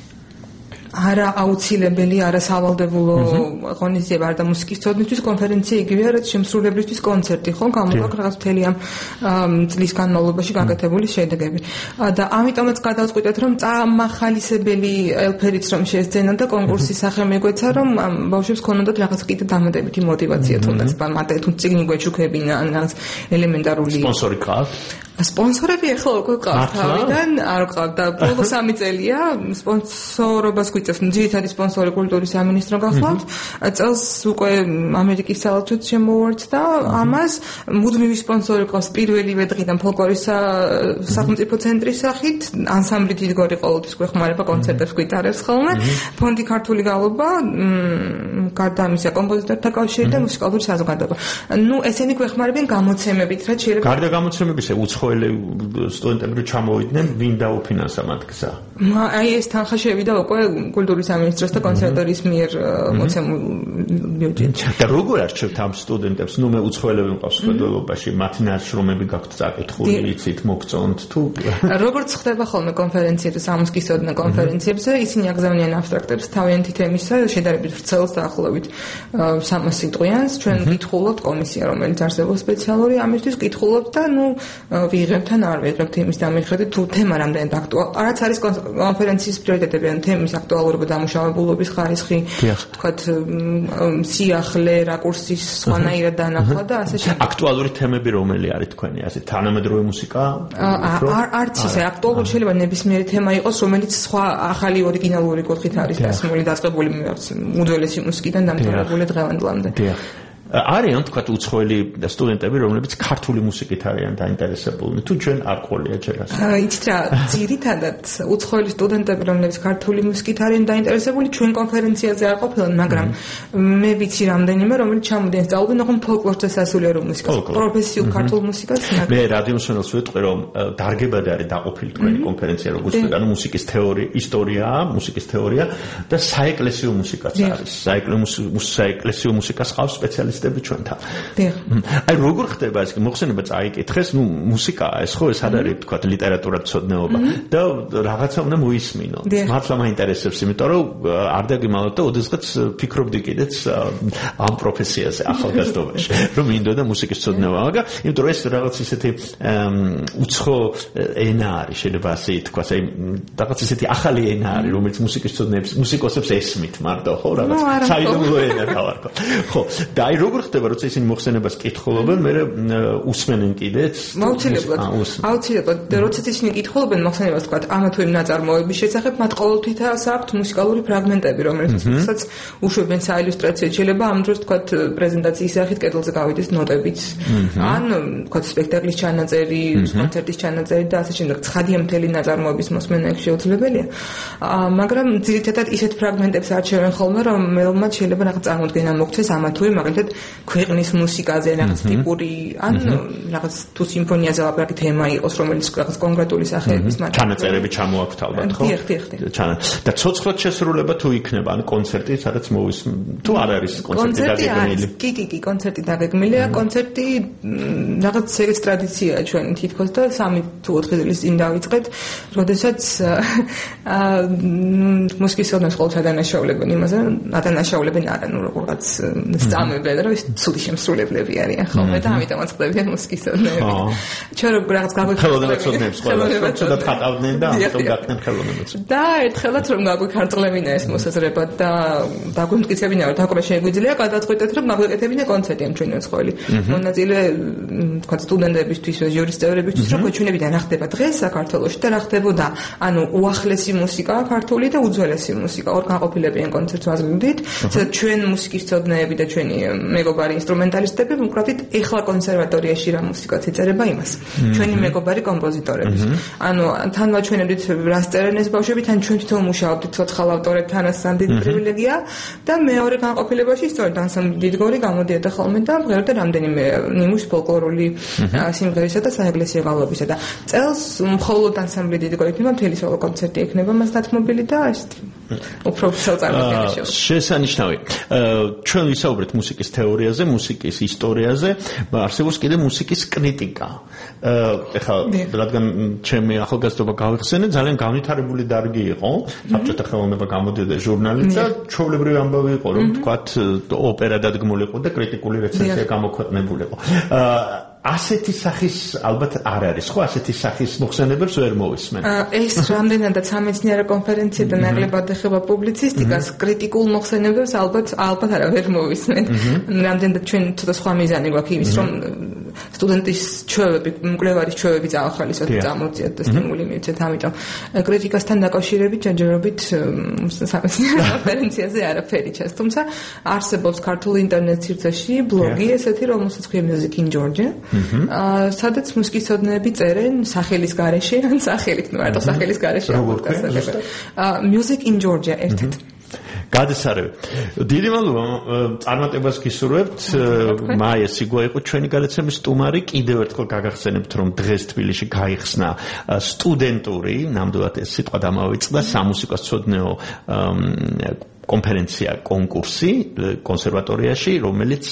არა აუცილებელი, არა სავალდებულო ღონისძიება და მუსიკის წოდნისთვის კონფერენცია იგივეა, რაც შემსრულებლისთვის კონცერტი, ხო, გამოგვაქვს რაღაც მთელი ამ წლის განმავლობაში გაკეთებული შედეგები. და ამიტომაც გადავწყვიტეთ, რომ წამახალისებელი ელფერიც რომ შეესწენა და კონკურსის სახე მეგვეცა, რომ ბავშვებს ქონოდათ რაღაც კიდე დამატებითი мотиваცია, თუნდაც მათე თუ წიგნი გვეჩუქებინა, ან რაღაც ელემენტარული სპონსორი ყავთ? სპონსორები ახლა უკვე ყავთ თავიდან, არ ყავთ და ბოლო 3 წელია სპონსორობას გვიწევს ძირითადი სპონსორი კულტურის სამინისტრო გახლავთ. წელს უკვე ამერიკის საელჩოც შემოვარჩა ამას, მუდმივი სპონსორი ყავს პირველივე დღიდან ფოლკლორის სახელმწიფო ცენტრის სახით, ანსამბლი დიდგორი ყოველთვის გვეხმარება კონცერტებს გვიტარებს ხოლმე, ფონდი ქართული გალობა, გარდა ამისა კომპოზიტორთა კავშირი და მუსიკალური საზოგადოება. ესენი გვეხმარებიან გამოცემებით, რაც შეიძლება გარდა გამოცემებისა უცხოელი სტუდენტები ჩამოვიდნენ, ვინ დაუფინანსა მათ გზა? აი ეს თანხა შევიდა უკვე კულტურის სამინისტროს და კონსერვატორიის მიერ მოცემულ ბიუჯეტში. და როგორ არჩევთ ამ სტუდენტებს? მე უცხოელები მყავს მხედველობაში, მათი ნაშრომები გაქვთ წაკითხული, იცით, მოგწონთ თუ? როგორც ხდება ხოლმე კონფერენციებზე, სამუსიკის წოდნა კონფერენციებზე, ისინი აგზავნიან აბსტრაქტებს თავიანთი თემისა, შედარებით ვრცელს დაახლოებით 300 სიტყვიანს, ჩვენ ვკითხულობთ კომისია, რომელიც არსებობს სპეციალური ამისთვის, ვკითხულობთ და ვიღებთ ან არ ვიღებთ იმის დამიხედვით, თუ თემა რამდენად აქტუალურია. რაც არის კონფერენციის პრიორიტეტები, ან თემის აქტუალურობა, დამუშავებულობის ხარისხი, თქვათ, სიახლე, რაკურსის სხვანაირად დანახვა და ასე შემდეგ. აქტუალური თემები რომელი არის თქვენი აზრით? თანამედროვე მუსიკა? არც ისე აქტუალური შეიძლება ნებისმიერი თემა იყოს, რომელიც სხვა ახალი ორიგინალური კუთხით არის დასმული, დაწყებული უძველესი მუსიკიდან დამთავრებული დღევანდლამდე. არიან თქვათ უცხოელი სტუდენტები, რომლებიც ქართული მუსიკით არიან დაინტერესებულნი, თუ ჩვენ არ ყოლია ჯერას. იცით რა, ძირითადად უცხოელი სტუდენტები, რომლებიც ქართული მუსიკით არიან დაინტერესებული, ჩვენ კონფერენციაზე არ ყოფილან, მაგრამ მე ვიცი რამდენიმე, რომელიც ჩამოდიან სწავლობენ ოღონდ ფოლკლორს და სასულიერო მუსიკას, პროფესიულ ქართულ მუსიკას. მე რადიო მსმენელს ვეტყვი, რომ დარგებად არის დაყოფილი თქვენი კონფერენცია, როგორც ვთქვი, ანუ მუსიკის თეორია, ისტორიაა, მუსიკის თეორია და საეკლესიო მუსიკაც არის. საეკლესიო მუსიკას ყავს სპეციალისტები ჩვენთან. აი როგორ ხდება ეს? მოხსენება წაიკითხეს, მუსიკაა ეს ხო, ეს არ არის თქვა ლიტერატურა ცოდნეობა და რაღაცა უნდა მოისმინო. მართლა მაინტერესებს, იმიტომ რომ არ დაგიმალოთ და ოდესღაც ფიქრობდი კიდეც ამ პროფესიაზე ახალგაზრდობაში, რომ მინდოდა მუსიკის ცოდნეობა, მაგრამ იმიტომ რომ ეს რაღაც ისეთი უცხო ენა არის, შეიძლება ასე ითქვას, აი რაღაც ისეთი ახალი ენა არის, რომელიც მუსიკის ცოდნებს, მუსიკოსებს ესმით მარტო, ხო, რაღაც საიდუმლო ენა გავარქვა. ხო, და აი როგორ ხდება, როცა ისინი მოხსენებას კითხულობენ, მე უსმენენ კიდეც? აუცილებლად, როცა ისინი კითხულობენ მოხსენებას, თქვა, ამა თუ იმ ნაწარმოების შესახებ, მათ ყოველთვის აქვთ მუსიკალური ფრაგმენტები, რომელსაც უშვებენ საილუსტრაციო, შეიძლება ამ დროს თქვა პრეზენტაციის სახით კედელზე გავიდეს ნოტებიც, ან თქვა სპექტაკლის ჩანაწერი, კონცერტის ჩანაწერი და ასე შემდეგ. ცხადია მთელი ნაწარმოების მოსმენა იქ შეუძლებელია. მაგრამ ძირითადად ისეთ ფრაგმენტებს არჩევენ ხოლმე, რომელმაც შეიძლება რაღაც წარმოდგენა მოგვცეს ამა თუ იმ მაგალითად ქვეყნის მუსიკაზე, რაღაც ტიპური, ან რაღაც თუ სიმფონიაზე ლაპარაკი თემა იყოს, რომელიც რაღაც კონკრეტული სახეების მაგრამ ჩანაწერები ჩამოაქვთ ალბათ, ხო? და ცოცხლად შესრულება თუ იქნება, ან კონცერტი, სადაც თუ არ არის კონცერტი დაგეგმილი? კი, კონცერტი დაგეგმილია, კონცერტი რაღაც ეგეც ტრადიციაა ჩვენი თითქოს და 3 თუ 4 წლის წინ დავიწყეთ, როდესაც მუსიკის სცენას ყოველთვის ადანაშაულებენ იმაზე, ადანაშაულებენ არა, რაღაც სწამებენ, რომ ის ცუდი შემსრულებლები არიან ხოლმე და ამიტომაც ხდებიან მუსიკის სცენები. ჩვენ რაღაც ხელოვნებაცოდნებს ყველა ცუდად ხატავდნენ და ამიტომ გაკეთდნენ ხელოვნებაცოდნებს. და ერთხელაც რომ გაგვიქარწყლებინა ეს მოსაზრება და დაგვიმტკიცებინა, რომ თაკობა შეგვიძლია გადაწყვეტეთ, რომ გაგვეკეთებინა კონცერტი ამ ჩვენი უცხოელი მონაწილე თქვა სტუდენტებისთვის, ჟურის წევრებისთვის, რომ ჩვენებიდან რა ხდება დღეს საქართველოში და რა ხდებოდა, ანუ უახლესი მუსიკა ქართული და უძველესი მუსიკა ორ განყოფილებიან კონცერტს ვაზრდით, სადაც ჩვენ მუსიკის მცოდნეები და ჩვენი მეგობარი ინსტრუმენტალისტები უკრავდით ეხლა კონსერვატორიაში რა მუსიკაც იწერება იმას. ჩვენი მეგობარი კომპოზიტორების. ანუ თან ვაჩვენებდით რას წერენ ეს ბავშვები, თან ჩვენ თვითონ მუშაობდით ცოცხალ ავტორებთან, ასთან დიდი პრივილეგია და მეორე განყოფილებაში სწორედ ანსამბლი დიდგორი გამოდიოდა ხოლმე და მღეროდა რამდენიმე ნიმუშს ფოლკლორული სიმღერისა და საეკლესიო გალობისა და წელს მხოლოდ ანსამბლი დიდგორი იქნება მთელი სოლო კონცერტი იქნება მას დათმობილი და ესეთი უფრო საწარმოებია. შესანიშნავი. ჩვენ ვისაუბრეთ მუსიკის თეორიაზე, მუსიკის ისტორიაზე, არსებობს კიდე მუსიკის კრიტიკა. ეხლა რადგან ჩემი ახალგაზრდობა გავიხსენე, ძალიან განვითარებული დარგი იყო, საბჭოთა ხელოვნება გამოდიოდა ჟურნალით და ჩვეულებრივი ამბავი იყო, რომ თქვათ ოპერა დადგმული იყო და კრიტიკული რეცენზია გამოქვეყნებული იყო. ასეთი სახის ალბათ არ არის, ხო? ასეთი სახის მოხსენებებს ვერ მოვისმენ. ეს რამდენადაც სამეცნიერო კონფერენცია და ნაკლებად ეხება პუბლიცისტიკას, კრიტიკულ მოხსენებებს ალბათ არა ვერ მოვისმენ. რამდენადაც ჩვენ ცოტა სხვა მიზანი გვაქვს იმის, რომ სტუდენტის ჩვევები, მკვლევარის ჩვევები წაახალისოთ და წამოწიოთ და სტიმული მივცეთ, ამიტომ კრიტიკასთან დაკავშირებით ჯერჯერობით სამეცნიერო კონფერენციაზე არაფერი ჩანს, თუმცა არსებობს ქართულ ინტერნეტ სივრცეში ბლოგი ესეთი, რომელსაც ქვია Music in Georgia. სადაც მუსიკის მცოდნეები წერენ სახელის გარეშე, ან სახელით, მარტო სახელის გარეშე. Music in Georgia ერთად. გადასარევი. დიდი მადლობა წარმატებას გისურვებთ. მაია სიგვა იყო ჩვენი გადაცემის სტუმარი. კიდევ ერთხელ გაგახსენებთ, რომ დღეს თბილისში გაიხსნა სტუდენტური, ნამდვილად ეს სიტყვა დამავიწყდა, სამუსიკო მცოდნეო კონფერენცია, კონკურსი კონსერვატორიაში, რომელიც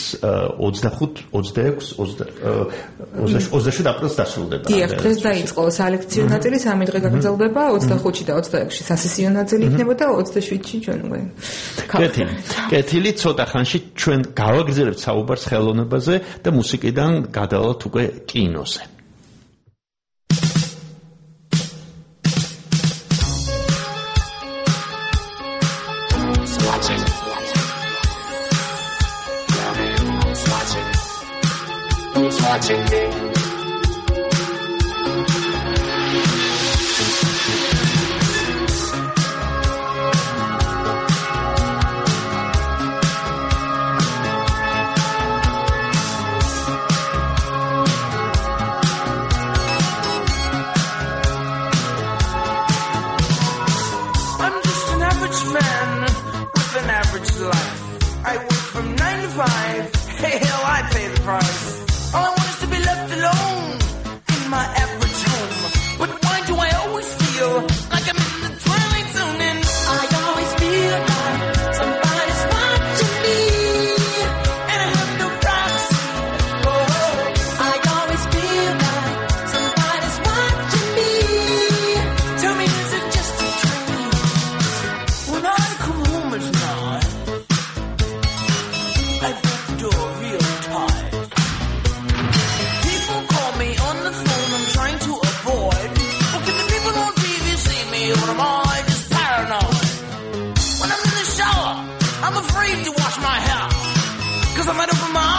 25-26 აპრილს დასრულდება. დიახ, დღეს დაიწყო სალექციო ნაწილი, 3 დღე გაგრძელდება, 25-ში და 26-ში სასესიო ნაწილი იქნება და 27-ში ჩვენ კეთილი, ცოტა ხანში ჩვენ გავაგრძელებთ საუბარს ხელოვნებაზე და მუსიკიდან გადავალთ უკვე კინოზე. Watching me. I'm just an average man with an average life. I work from 9 to 5. Hey, hell, I pay the price. All I want is to be left alone in my average home. But why do I always feel like I'm in the twilight zone? And I always feel like somebody's watching me, and I have no privacy. Oh, I always feel like somebody's watching me. Tell me, is it just a dream? When I come home at night, I lock the door real tight. On the phone I'm trying to avoid. Well, can the people on TV see me, or am I just paranoid? When I'm in the shower, I'm afraid to wash my hair, 'cause I might open my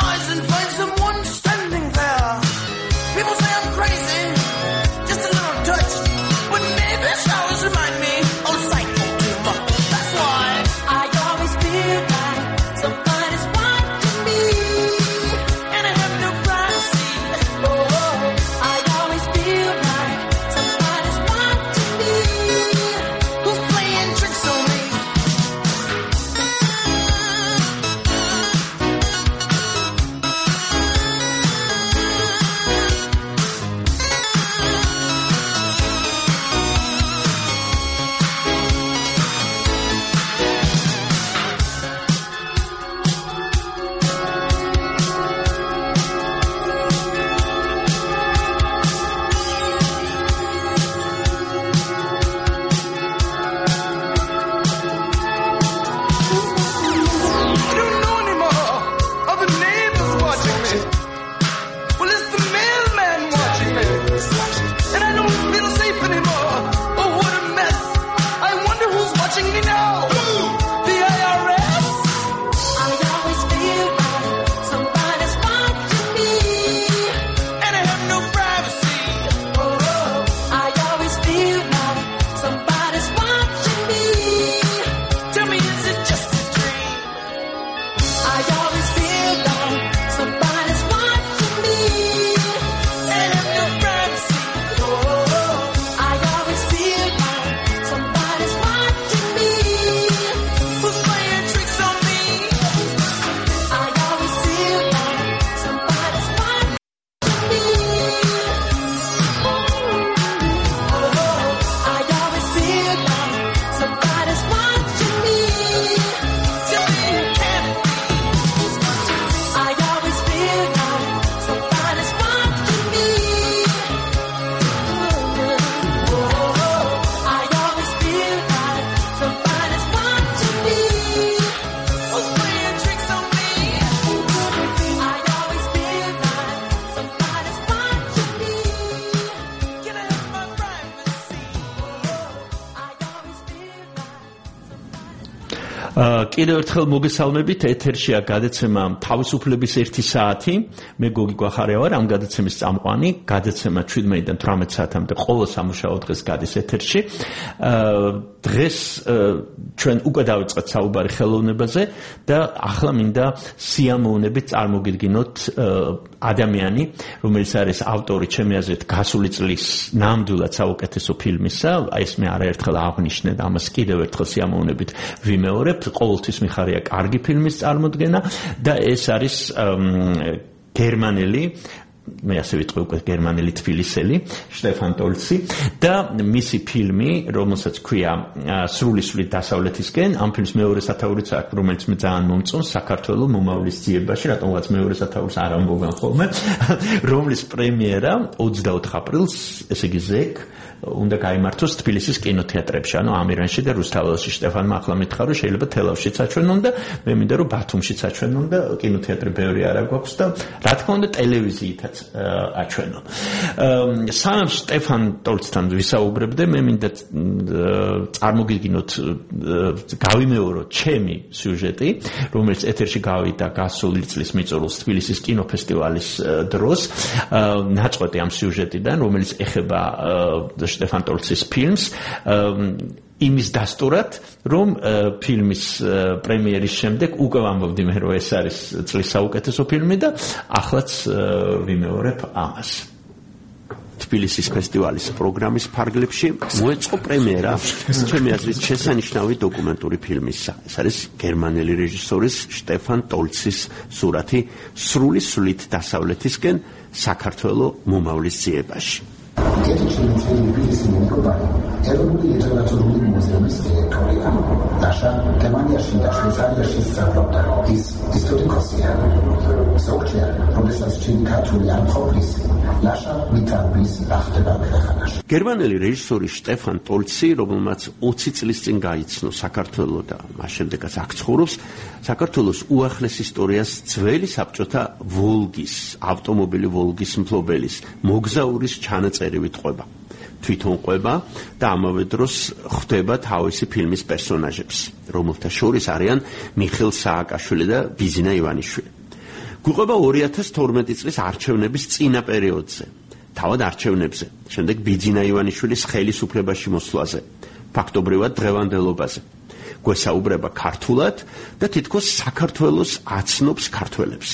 კიდევ ერთხელ მოგესალმებით, ეთერშია გადაცემა თავისუფლების 1 საათი. მე გოგი გვახარია ვარ, ამ გადაცემის წამყვანი. გადაცემა 17-დან 18 საათამდე ყოველ სამუშაო დღეს გადის ეთერში. დღეს ჩვენ უკვე დავიწყეთ საუბარი ხელოვნებაზე და ახლა მინდა სიამოვნებით წარმოგიდგინოთ ადამიანი, რომელიც არის ავტორი ჩემი აზრით გასული წლის ნამდვილად საუკეთესო ფილმისა. ეს მე არაერთხელ აღნიშნე და ამას კიდევ ერთხელ სიამოვნებით ვიმეორებ. ყოველთვის მიხარია კარგი ფილმის წარმოდგენა და ეს არის გერმანელი მე ასე ვიტყვი უკვე გერმანელი თბილისელი შტეფან ტოლცი და მისი ფილმი რომელსაც ქვია სრული დასავლეთისკენ ამ ფილმს მეორე სათაურიც აქვს რომელიც მე ძალიან მომწონს საქართველოს მომავლის ძიებაში რატომღაც მეორე სათაურს არ ამბობენ ხოლმე რომლის პრემიერა 24 აპრილს ესე იგი ზეკ უნდა გაიმართოს თბილისის კინოთეატრებში ანუ ამირანში და რუსთაველში შტეფანმა ახლა მითხრა რომ შეიძლება თელავშიც აჩვენონ და მე მინდა რომ ბათუმშიც აჩვენონ და კინოთეატრი ბევრი არა გვაქვს და რა თქმა უნდა ტელევიზიითაც აჩვენონ სანამ შტეფან ტოლცთან ვისაუბრებდე მე მინდა წარმოგიდგინოთ გავიმეოროთ ჩემი სიუჟეტი რომელიც ეთერში გავიდა გასული წლის მიწურულს თბილისის კინოფესტივალის დროს ნაწყვეტი ამ სიუჟეტიდან რომელიც ეხება შტეფან ტოლცის ფილმს იმის დასტურად რომ ფილმის პრემიერის შემდეგ უკვე ვამბობდი მე რომ ეს არის წლის საუკეთესო ფილმი და ახლაც ვიმეორებ ამას თბილისის ფესტივალის პროგრამის ფარგლებში მოეწყო პრემიერა ჩემი აზრით შესანიშნავი დოკუმენტური ფილმისა ეს არის გერმანელი რეჟისორის შტეფან ტოლცის სურათი სრული დასავლეთისკენ საქართველოს მომავლის ძიებაში თბილისის მიკროფონი ეროვნული ლიტერატურული მუზეუმის დირექტორია. ნაშა გერმანიაში და შვეიცარიაში სწავლობდა. ის ისტორიკოსია. ზოგჯერ, როდესაც ჩინი ქართული არ ყოფნის, ნაშა მიტანბის ახდება ქვეყანაში. გერმანელი რეჟისორი შტეფან ტოლცი, რომელმაც 20 წლის წინ გაიცნო საქართველო და მას შემდეგაც აქ ცხოვრობს, საქართველოს უახლეს ისტორიას ძველი საბჭოთა ვოლგის, ავტომობილი ვოლგის მფლობელის, მოგზაურის ჩანაწერი ვითყვება. თვითონ ყვება და ამავე დროს ხვდება თავისი ფილმის პერსონაჟებს, რომელთა შორის არიან მიხეილ სააკაშვილი და ბიზინა ივანიშვილი. გვიყვება 2012 წლის არჩევნების წინა პერიოდზე, თავად არჩევნებზე, შემდეგ ბიზინა ივანიშვილის ხელისუფლებაში მოსვლაზე, ფაქტობრივად დღევანდელობაზე. გვესაუბრება ქართულად და თითქოს საქართველოს აცნობს ქართველებს.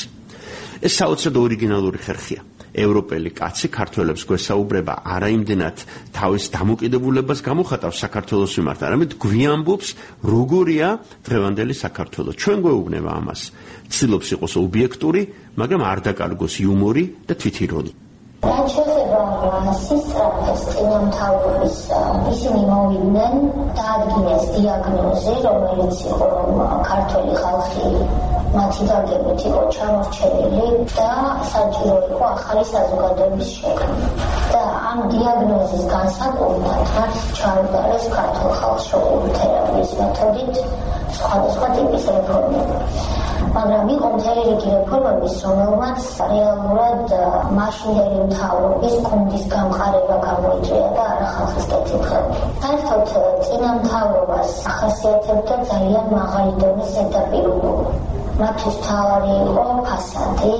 ეს საოცრად ორიგინალური ხერხია. ევროპელი კაცი ქართველებს გვესაუბრება არა იმდენად თავის დამოკიდებულებას გამოხატავს საქართველოს მიმართ, არამედ გვიამბობს როგორია დღევანდელი საქართველო. ჩვენ გვეუბნება ამას. ცდილობს იყოს ობიექტური, მაგრამ არ დაკარგოს იუმორი და თვითირონი. რაც შეეხება სისწრაფეს წინამთავრობის ისინი მოვიდნენ დაადგინეს დიაგნოზი რომელიც იყო რომ ქართული ხალხი მათი დარგებით იყო ჩამორჩენილი და საჭირო იყო ახალი საზოგადოების შექმნა და ამ დიაგნოზის განსაკუთრებით მათ ჩაუტარეს ქართულ ხალხს შოკური თერაპიის მეთოდით სხვადასხვა ტიპის რეფორმები მაგრამ იყო მთელი რიგი რეფორმების რომელმაც რეალურად მაშინდელი მთავრობის გუნდის გამყარება გამოიწვია და არა ხალხის კეთილდღეობა. საერთოდ წინამთავრობას ახასიათებდა ძალიან მაღალი დონის ზედაპირულობა. მათთვის მთავარი იყო ფასადი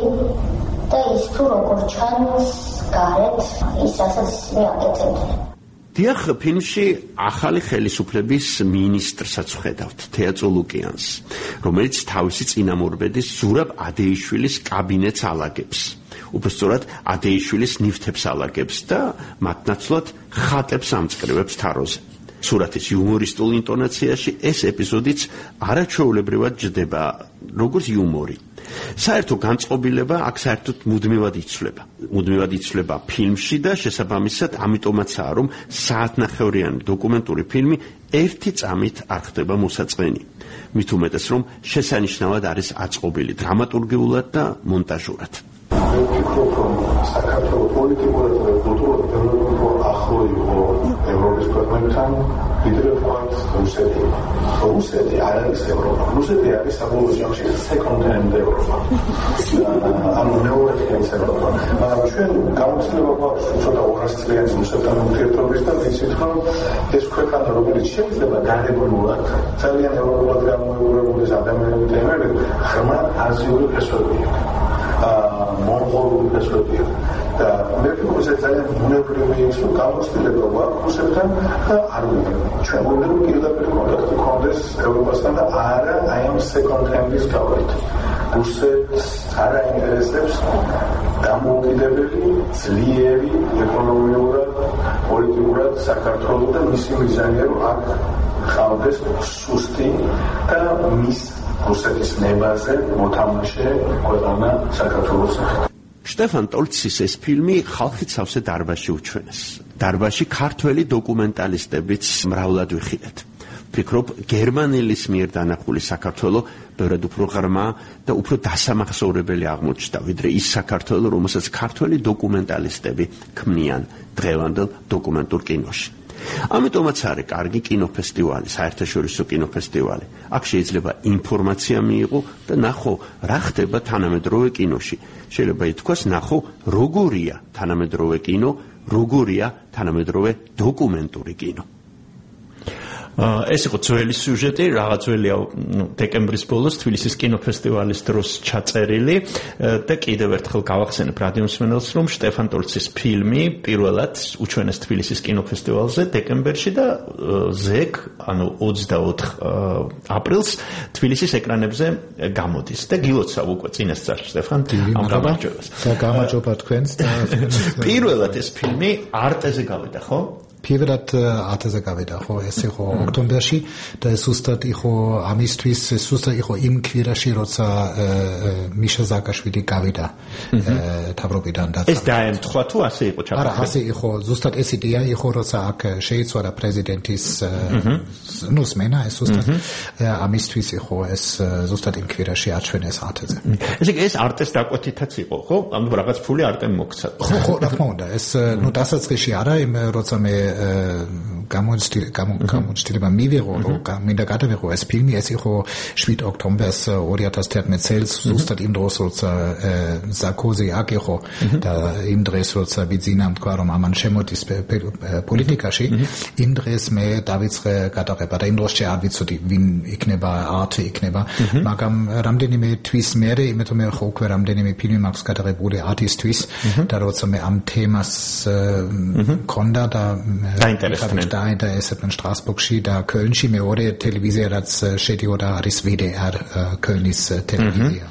და ის თუ როგორ ჩანს გარეთ ის რასაც ისინი აკეთებდნენ. დიახ, ფილმში ახალი ხელისუფლების მინისტრსაც ვხედავთ, თეაწო ლუკიანს, რომელიც თავისი წინამორბედის ზურაბ ადეიშვილის კაბინეტს ალაგებს. უბრალოდ ადეიშვილის ნივთებს ალაგებს და მათ ნაცვლად ხატებს ამწყრევებს თაროზე. სურათის იუმორისტულ ინტონაციაში ეს ეპიზოდიც არაჩვეულებრივად ჯდება, როგორც იუმორი. საერთო განწყობილება აქ საერთოდ მუდმივად იცვლება ფილმში და შესაბამისად ამიტომაცაა რომ საათნახევრიანი დოკუმენტური ფილმი ერთი წამით არ ხდება მოსაწყენი. მით უმეტეს რომ შესანიშნავად არის აწყობილი დრამატურგიულად და მონტაჟურად. მე ვფიქრობ რომ საქართველოს პოლიტიკურად და კულტურულად ახლო იყო ევროპის ქვეყნებთან ვიდრე ვთქვათ რუსეთი. რუსეთი არ არის ევროპა. რუსეთი არის საბოლოო ჯამში second hand ევროპა. ანუ მეორე ხელის ევროპა. მაგრამ ჩვენ გამოცდილება გვაქვს ცოტა 200 წლიანი რუსეთთან ურთიერთობის და ვიცით რომ ეს ქვეყანა რომელიც შეიძლება გარეგნულად ძალიან ევროპულად გამოიყურებოდეს ადამიანების ენერგიით ღრმა აზიური ფესვებია. მონღოლური ფესვებია. და მე ვფიქრობ ეს ძალიან ბუნებრივი ის რომ გამოცდილება გვაქვს რუსეთთან და არ ვიგებ. ჩვენ უნდა პირდაპირ კონტაქტი გქონდეს ევროპასთან და არა აი ამ second hand-ის გავართ. რუსეთს არ აინტერესებს დამოუკიდებელი, ძლიერი ეკონომიურად, პოლიტიკურად საქართველო და მისი მიზანია რომ აქ ხავდეს სუსტი და მის რუსეთის ნებაზე მოთამაშე ქვეყანა საქართველოს სახით. შტეფან ტოლცის ეს ფილმი ხალხით სავსე დარბაზში უჩვენეს. დარბაზში ქართველი დოკუმენტალისტებიც მრავლად ვიხილეთ. ვფიქრობ, გერმანელის მიერ დანახული საქართველო ბევრად უფრო ღრმა და უფრო დასამახსოვრებელი აღმოჩნდა, ვიდრე ის საქართველო, რომელსაც ქართველი დოკუმენტალისტები ქმნიან დღევანდელ დოკუმენტურ კინოში. ამიტომაც არის კარგი კინოფესტივალი, საერთაშორისო კინოფესტივალი. აქ შეიძლება ინფორმაცია მიიღო და ნახო, რა ხდება თანამედროვე კინოში. შეიძლება ითქვას, ნახო, როგორია თანამედროვე კინო, როგორია თანამედროვე დოკუმენტური კინო. ეს იყო ძველი სიუჟეტი, რაღაც ძველია, დეკემბრის ბოლოს თბილისის კინოფესტივალის დროს ჩაწერილი და კიდევ ერთხელ გავახსენებ რადიო მსმენელს, რომ შტეფან ტოლცის ფილმი პირველად უჩვენეს თბილისის კინოფესტივალზე დეკემბერში და ზეგ, ანუ 24 აპრილს თბილისის ეკრანებზე გამოდის და გილოცავ უკვე წინასწარ შტეფან ამ გამარჯვებას. და გამარჯობა თქვენს და პირველად ეს ფილმი არტეზე გავიდა, ხო? პირველად არტეზე გავიდა, ხო, ეს იყო ოქტომბერში და ეს უბრალოდ იყო ამისთვის, ეს უბრალოდ იყო იმ კვირაში, როცა მიშა ზაკაშვილი გავიდა თავრობიდან და ეს დაემთხვა თუ ასე იყო ჩაფიქრებული? არა, ასე იყო, ზუსტად ეს იდეა იყო, როცა აქ შეიცვალა პრეზიდენტის ნუ სმენა, ეს უბრალოდ ამისთვის იყო, ეს ზუსტად იმ კვირაში აჩვენეს არტეზე. ესე იგი ეს არტეს დაკვეთითაც იყო, ხო? ანუ რაღაც ფული არტემ მოგცა. ხო, რა თქმა უნდა, ეს ნუ დასაწყისში არა, იმ როცა მე გამოჩნდება მივიღო, რომ მინდა გადავიღო ეს ფილმი, ეს იყო 7 ოქტომბერს 2011 წელს, ზუსტად იმ დროს, როცა ზარკოზი აქ იყო და იმ დღეს, როცა ბიძინამ თქვა, რომ ამან შემოდის პოლიტიკაში, იმ დღეს მე დავიწყე გადაღება და იმ დროში არ ვიცოდი, ვინ იქნება, არტი იქნება, მაგრამ რამდენიმე თვის მერე, იმიტომ მე ხო უკვე რამდენიმე ფილმი მაქვს გადაღებული არტისთვის და როცა მე ამ თემას ქონდა და დაინტერესებდნენ სტრასბურგში და კölnში მეორე ტელევიზია რაც შედიოდა არის WDR კölნის ტელევიზია.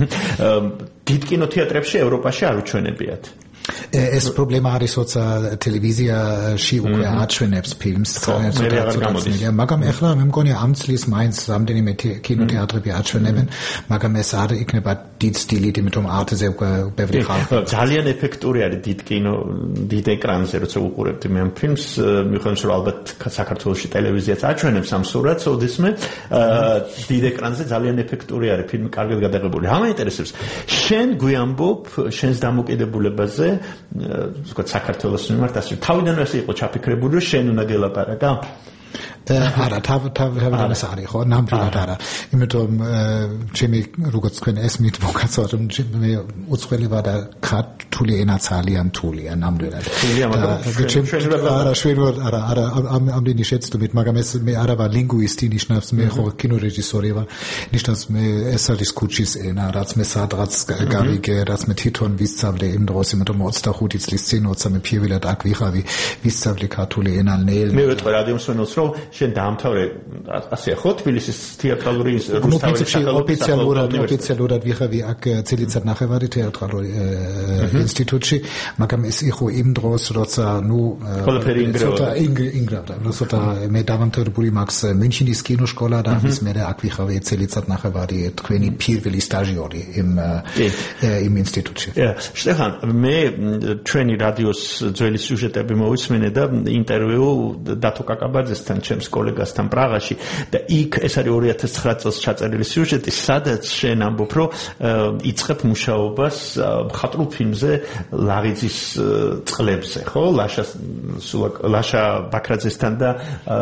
დიდ კინოთეატრებში ევროპაში არ უჩვენებიათ? ეს პრობლემა არის, როცა ტელევიზიაში უკვე აჩვენებს ფილმს, მაგრამ ეხლა მე მგონი ამ წლის მაინც რამდენიმე კინოთეატრები აჩვენებენ, მაგრამ ეს არ იქნება დიდ სტილით, იმიტომ არტზე უკვე ბევრი ხალხი. ძალიან ეფექტური არის დიდ კინო, დიდ ეკრანზე, როცა უყურებთ ამ ფილმს, მიხედავს რომ ალბათ საქართველოში ტელევიზიაც აჩვენებს ამ სურათს, ოდესმე დიდ ეკრანზე ძალიან ეფექტური არის ფილმი, კარგად გადაღებული. რა მაინტერესებს? შენ გვიამბობ შენს დამოკიდებულებაზე ვთქვათ საქართველოს მიმართ, ასე თავიდანვე ეს იყო ჩაფიქრებული, რომ შენ უნდა გელაპარაკა? არა, თავიდან ეს არის, ხო, ნამდვილად არა. იმიტომ ჩემი როგორც თქვენ ესმით მოგაცავ, რომ მე უცხოელი ვარ და ქართული ენა ძალიან თულია, ნამდვილად. არა, შვენიერ არა, ამდენი შეცდომით, მაგრამ ეს მე არა ვარ ლინგვისტი, ნიშნავს მე ხო კინორეჟისორი ვარ, ნიშნავს მე ეს არის ქუჩის ენა, რაც მე სადღაც გავიგე, რაც მე თვითონ ვისწავლე იმ დროს, იმიტომ 25 წლის წინ, როცა მე პირველად აქ ვიყავი, ვისწავლე ქართული ენა ნელ. მე ვეთქვი რადიო მსმენელს, რომ შენ დაამთავრე ასეა ხო თბილისის თეატრალური ოფიციალურად ვიხავი აქ წელიწად ნახევარი თეატრალური ინსტიტუტში, მაგრამ ეს იყო იმ დროს, როცა ნუ ინგრავდა, როცა მე დავამთავრებული მაქვს მუნჩენის კინოშკოლა და ის მე აქ ვიხავი წელიწად ნახევარი თქვენი პირველი სტაჟიორი იმ ინსტიტუტში. შტეფან, მე ჩვენი რადიოს ძველი სიუჟეტები მოვისმენე და ინტერვიუ დათო კაკაბაძესთან ჩემს ჩემს კოლეგასთან პრაღაში და იქ ეს არის 2009 წელს ჩაწერილი სიუჟეტი, სადაც შენ ამბობ, რომ იწყებ მუშაობას მხატვრულ ფილმზე ლაღიძის წყლებზე, ხო? ლაშა ბაქრაძესთან და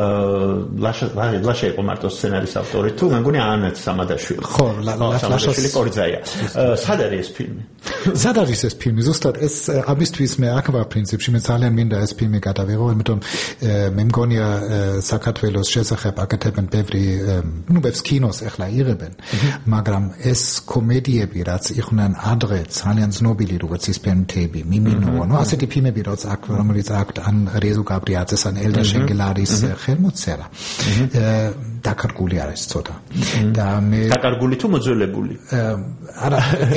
ლაშა იყო მარტო სცენარის ავტორი თუ მე მგონი ანაც სამადაშვილი. ხო, ლაშაშვილი კორძაია. სად არის ეს ფილმი? სად არის ეს ფილმი? ზუსტად ეს ამისთვის მე აქ ვარ პრინციპში, მე ძალიან მინდა ეს ფილმი გადავიღო, იმიტომ მე მგონია საქართველოს შესახებ აკეთებენ ბევრს კინოს ახლა იღებენ, მაგრამ ეს კომედიები რაც იყვნენ ადრე ძალიან ცნობილი, როგორც ის ფილმები, მიმინო, ნუ ასეთი ფილმები რომელიც აქ ან რეზო გაბრიაძეს ან ელდა შენგელარის ხელმოწერა. დაკარგული არის ცოტა. და მე დაკარგული თუ მოძველებული? არა,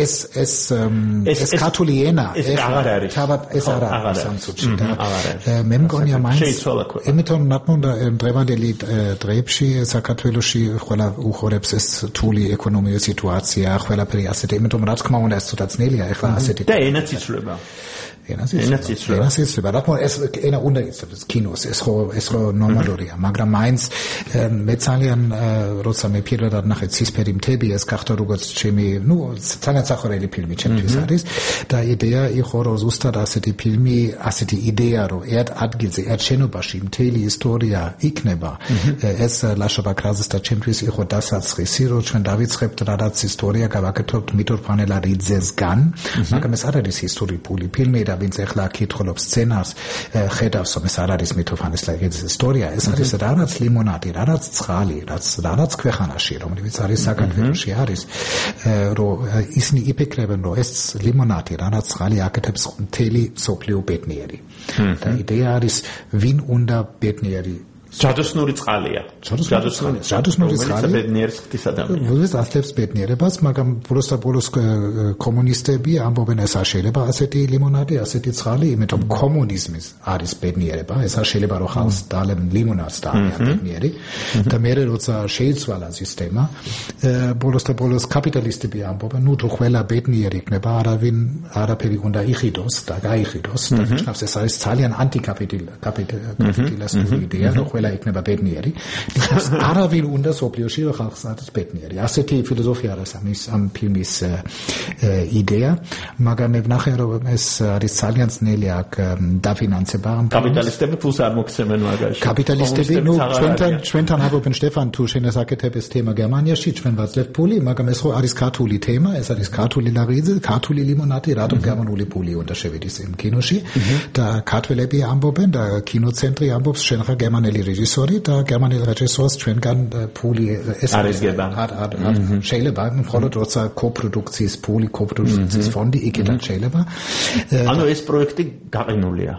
ეს ქართული ენა აღარ არის. თავად ეს არ არის სამწუხაროდ. მე მგონია მაინც იმიტომ ნაკმონდა დღევანდელი დღეებში საქართველოში ყველა უხორებს ეს რთული ეკონომიკური სიტუაცია, ყველაფერი ასეთი, იმიტომ რა თქმა უნდა ეს ცოტა ძნელია ახლა ასეთი. და ენაც იცვლება. ენაც იცვლება. რა თქმა უნდა ეს ენა უნდა იცლებს კინოს, ეს ხო ნორმალურია, მაგრამ მაინც მე ძალიან როცა მე პირველად ნახე ცისფერი მთები, ეს გახდა როგორც ჩემი, ნუ ძალიან სახორელი ფილმი ჩემთვის არის და იდეა იყო რომ ზუსტად ასეთი ფილმი, ასეთი იდეა რომ ერთ ადგილზე, ერთ შენობაში მთელი ისტორია იქნება, ეს ლაშა ბაქრაძეს და ჩემთვის იყო დასაწყისი, რომ ჩვენ დავიწყებთ რაღაც ისტორია გავაკეთებთ მიტროფანელ არიძესგან, მაგრამ ეს არ არის ისტორიული ფილმი და ვინც ახლა კითხულობს სცენარს, ხედავს რომ ეს არ არის მიტროფანის ისტორია, ეს არის რაღაც ლიმონადი, რაღაც წყალი, რაღაც ქვეყანაში, რომელიც არის საქართველოში არის, რომ ისინი იფიქრებენ, რომ ეს ლიმონადი, რაღაც წყალი აკეთებს მთელი სოფლიო ბედნიერი. და იდეა არის ვინ უნდა ბედნიერი ჯადოსნური წყალია. ჯადოსნური წყალი ბედნიერს ხდის ადამიანს. ვუზეს ახლებს ბედნიერებას, მაგრამ ბოლოს კომუნისტები ამბობენ ეს არ შეიძლება ასეთი ლიმონადი, ასეთი წყალი, იმიტომ კომუნიზმის არის ბედნიერება, ეს არ შეიძლება რომ ხალხს დალემ ლიმონადს და ბედნიერი. და მე როცა შეიცვალა სისტემა, ბოლოს კაპიტალისტები ამბობენ, ნუ თუ ყველა ბედნიერი იქნება, არაფერი უნდა იხიდოს და გაიხიდოს. და ნიშნავს ეს არის ძალიან ანტიკაპიტალისტური იდეა, რომ იქნება ბედნიერი. არავინ უნდა სოფლიოში ხალხს არის ბედნიერი. ასეთი ფილოსოფია არის ამ ფილმის იდეა, მაგრამ მე ვნახე რომ ეს არის ძალიან ძნელი აქ დაფინანსება. კაპიტალისტები ფულს არ მოგცემენ მაგაში. კაპიტალისტები, ნუ ჩვენთან ამბობენ შტეფან თუ შენასაკეთებ ეს თემა გერმანიაში, ჩვენ ვაძლევთ ფული, მაგრამ ეს ხო არის ქართული თემა, ეს არის ქართული ლაღიძე, ქართული ლიმონადი, რატომ გერმანული ფული უნდა შევიდეს იმ კინოში და ქართველები ამბობენ და კინოცენტრი ამბობს შენ ხარ გერმანელი რეჟისორი და გერმანელი რეჟისორს ჩვენგან ფული ეს არისგება. შეიძლება მხოლოდ როცა კოპროდუქციის ფული, კოპროდუქციის ფონდი იქიდან შეიძლება. ანუ ეს პროექტი გაყინულია.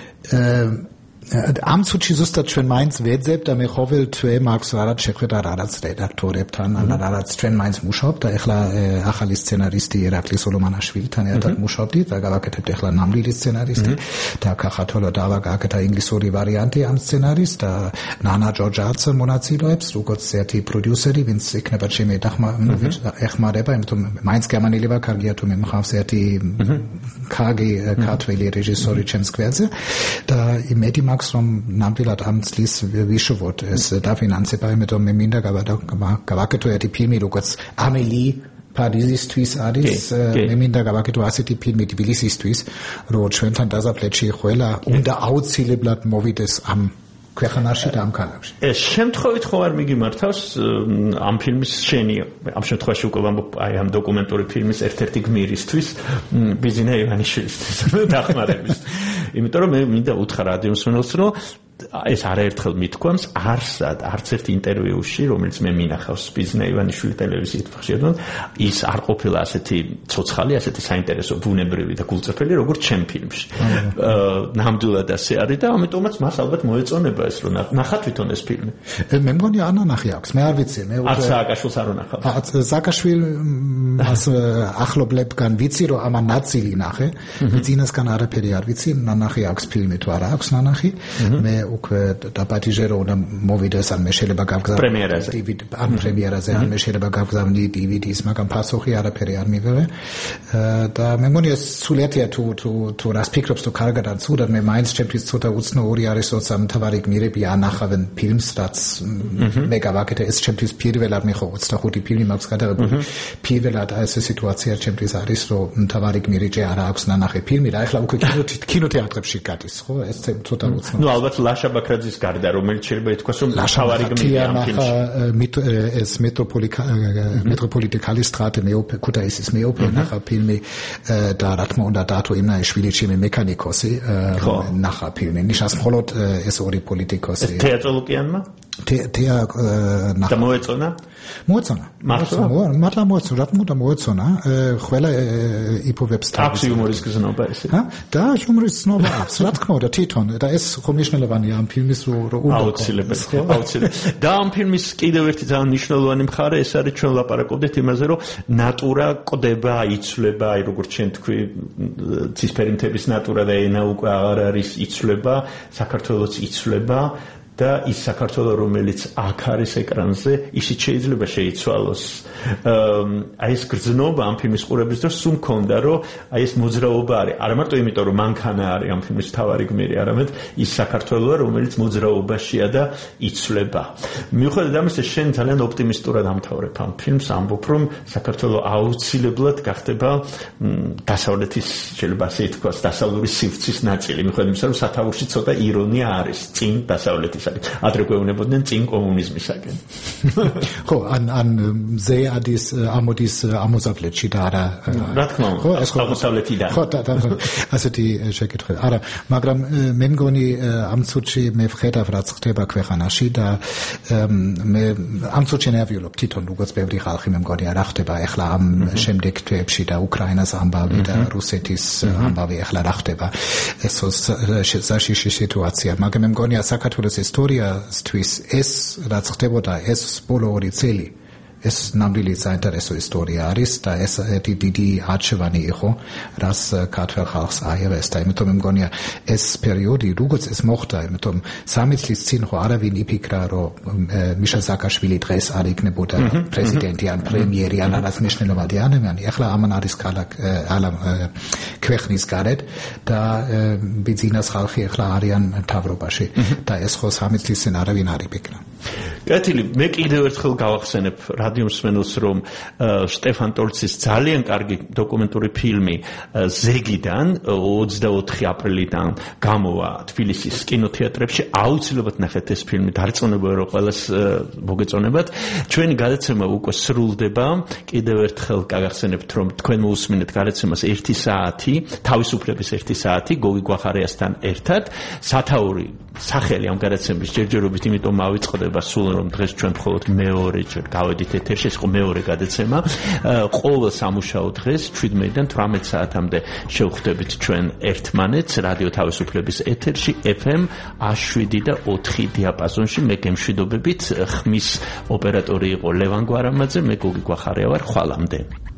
ამ წუთში ზუსტად ჩვენ მაინც ვეძებთ და მე ხოველ თვე მაქვს რაღაც შეხვედრა რაღაც რედაქტორებთან, რაღაც ჩვენ მაინც მუშაობთ და ეხლა ახალი სცენარისტი ერაკლი სოლომანაშვილთან ერთად მუშაობდით და გავაკეთებთ ეხლა ნამდვილი სცენარისტი და ქახათოლა დავაგაკეთა ინგლისური ვარიანტი ამ სცენარის და ნანა ჯორჯაც მონაწილეობს, როგორც ერთი პროდიუსერი, ვინც იქნება ჩემი ეხმარება, იმიტომ მაინც გერმანელი ვარ, კარგია თუ მე მყავს ერთი კარგი ქართველი რეჟისორი ჩემს გვერდზე და იმედი რომ ნამდვილად ამ წლის ვიშოვოთ ეს დაფინანსება, იმიტომ მე მინდა გავაკეთო ერთი ფილმი, როგორც ამელი პარიზისთვის არის, მე მინდა გავაკეთო ასეთი ფილმი თბილისისთვის, რომ ჩვენთან დაზაფლეთში ყველა უნდა აუცილებლად მოვიდეს ამ ქვეყანაში და ამ ქალაქში. ეს შემთხვევით ხო არ მიგიმართავს ამ ფილმის შენი, ამ შემთხვევაში უკვე ვამბობ აი ამ დოკუმენტური ფილმის ერთ-ერთი გმირისთვის, ბიზინა ივანიშვილისთვის დახმარების. იმიტომ რომ მე მინდა უთხრა რადიო მსმენელს, რომ ეს არაერთხელ მithქვამს, არც ერთ ინტერვიუში, რომელიც მე მინახავს ბიზინა ივანიშვილი ტელევიზიით ხშირად, ის არ ყოფილა ასეთი ცოცხალი, ასეთი საინტერესო, ბუნებრივი და გულწრფელი, როგორც ჩემ ფილმში. ნამდვილად ასე არის და ამიტომაც მას ალბათ მოეწონება ეს, რომ ნახა თვითონ ეს ფილმი. მე მგონი არ ნახე აქვს, მე არ ვიცი, მე არ სააკაშვილს არ ნახავს. სააკაშვილს ახლობლებგან ვიცი, რომ ამა ნაწილი ნახე, ბიზინასგან არაფერი არ ვიცი, ნანახი აქვს ფილმი თუ არა აქვს ნანახი. მე უკვე დაპატიჟე რომ უნდა მოვიდეს ან მე შეიძლება გავგზავნო პრემიერაზე ან პრემიერაზე ან მე შეიძლება გავგზავნი DVD-ს მაგრამ პასუხი არაფერი არ მივიღე და მე მგონია სულეთია თუ რას ფიქრობს თუ კარგად ან ცუდად მე მაინც ჩემთვის ცოტა უცნაური არის როცა მთავარი გმირები ანახავენ ფილმს რაც მე გავაკეთე ეს ჩემთვის პირველად მე ხო 25 ფილმი მაქვს გადაღებული პირველად ეს სიტუაცია ჩემთვის არის რომ მთავარი გმირი ჯერ არ აქვს ნანახი ფილმი და ახლა უკვე კინოთეატრებში გადის ხო ეს ცოტა უცნაური ნუ ალბათ ლაშა ბაქრაძის გარდა რომელიც შეიძლება ითქვას რომ მთავარი გმირია ამ ფილმში ეს მეტროპოლიტიკალის სტრატე მეოპე ქუთაისის მეოპე ნახა ფილმი და რა თქმა უნდა დათო იმნაიშვილი ჩემი მექანიკოსი ნახა ფილმი ნიშნავს მხოლოდ ეს ორი პოლიტიკოსი თეატროლოგიანმა და მოეწონა მართლა მოეწონა რა თქმა უნდა მოეწონა ყველა იპოვებს აქვს იუმორის გზნობა ესე და იუმორის გზნობა აქვს რა თქმა უნდა თვითონ და ეს ხომიშნელოვანია ამ ფილმის რომ აუცილებელი და ამ ფილმის კიდევ ერთი ძალიან მნიშვნელოვანი მხარე ეს არის ჩვენ ლაპარაკობდით იმაზე რომ ნატურა ყდება იცვლება აი როგორც ჩვენ თქვი ცისფერი მთების ნატურა და ენა უკვე აღარ არის იცვლება საქართველოს იცვლება და ის საქართველო რომელიც აქ არის ეკრანზე ისიც შეიძლება შეიცვალოს აი ეს გრძნობა ამ ფილმის ყურების დროს სულ მქონდა რომ აი ეს მოძრაობა არის არა მარტო იმიტომ რომ მანქანა არის ამ ფილმის მთავარი გმირი არამედ ის საქართველოა რომელიც მოძრაობაშია და იცვლება მიუხედავად ამისა შენ ძალიან ოპტიმისტურად ამთავრებ ამ ფილმს ამბობ რომ საქართველო აუცილებლად გახდება დასავლეთის შეიძლება ასე ითქვას დასავლური სივრცის ნაწილი მიუხედავად იმისა რომ სათაურში ცოტა ირონია არის წინ დასავლეთის ადრე გვეუბნებოდნენ წინ კომუნიზმისაგან. ხო, ან ზე ადის ამოდის ამოზაბლეთში და არა რა თქმა უნდა, აღმოსავლეთიდან. ხო, და ასეთი შეკითხვა. არა, მაგრამ მე მგონი ამ წუთში მე ვხედავ რაც ხდება ქვეყანაში და მე ამ წუთში ნერვიულობ თვითონ როგორც ბევრი ხალხი მე მგონი რა ხდება ახლა ამ შემდეგ თვეებში და უკრაინას ამბავი და რუსეთის ამბავი ახლა რა ხდება. ეს საშიში სიტუაცია, მაგრამ მე მგონია საქართველოს ისტორიასთვის ეს რაც ხდებოდა ეს ბოლო 2 წელი ეს ნამდვილი საინტერესო ისტორია არის და ეს დიდი არჩევანი იყო რაც ქართულ ხალხს აიღეს და იმიტომ მე მგონია ეს პერიოდი როგორც ეს მოხდა იმიტომ 3 წლის წინ ხო არავინ იფიქრა რომ მიშა ზაკაშვილი დღეს არ იქნებოდა პრეზიდენტი ან პრემიერი ან რაღაც მნიშვნელოვანი ადამიანი ახლა ამან არის ქვეყნის გარეთ და ბიზნეს ხალხი ახლა არიან მთავრობაში და ეს ხო 3 წლის წინ არავინ არ იფიქრა კეთილი მე კიდევ ერთხელ გავახსენებ რადიო მსმენელს რომ შტეფან ტოლცის ძალიან კარგი დოკუმენტური ფილმი ზეგიდან 24 აპრილიდან გამოვა თბილისის კინოთეატრებში აუცილებლად ნახეთ ეს ფილმი დარწმუნებაა რომ ყველას მოგეწონებათ ჩვენი გადაცემა უკვე სრულდება კიდევ ერთხელ გაგახსენებთ რომ თქვენ მოусმინეთ გადაცემას 1 საათი თავისუფლების 1 საათი გოგი გვახარიასთან ერთად სათაური სახელი ამ გადაცემის ჯერჯერობით იმიტომ მავიწყდება სულ რომ დღეს ჩვენ მხოლოდ მეორე ჯერ გავედით ეთერში ეს იყო მეორე გადაცემა ყოველ სამუშაო დღეს 17-დან 18 საათამდე შევხვდებით ჩვენ ერთმანეთს რადიო თავისუფლების ეთერში FM 107 და 4 დიაპაზონში მე გემშვიდობებით ხმის ოპერატორი იყო ლევან გვარამაძე მე გოგი გვახარია ვარ ხვალამდე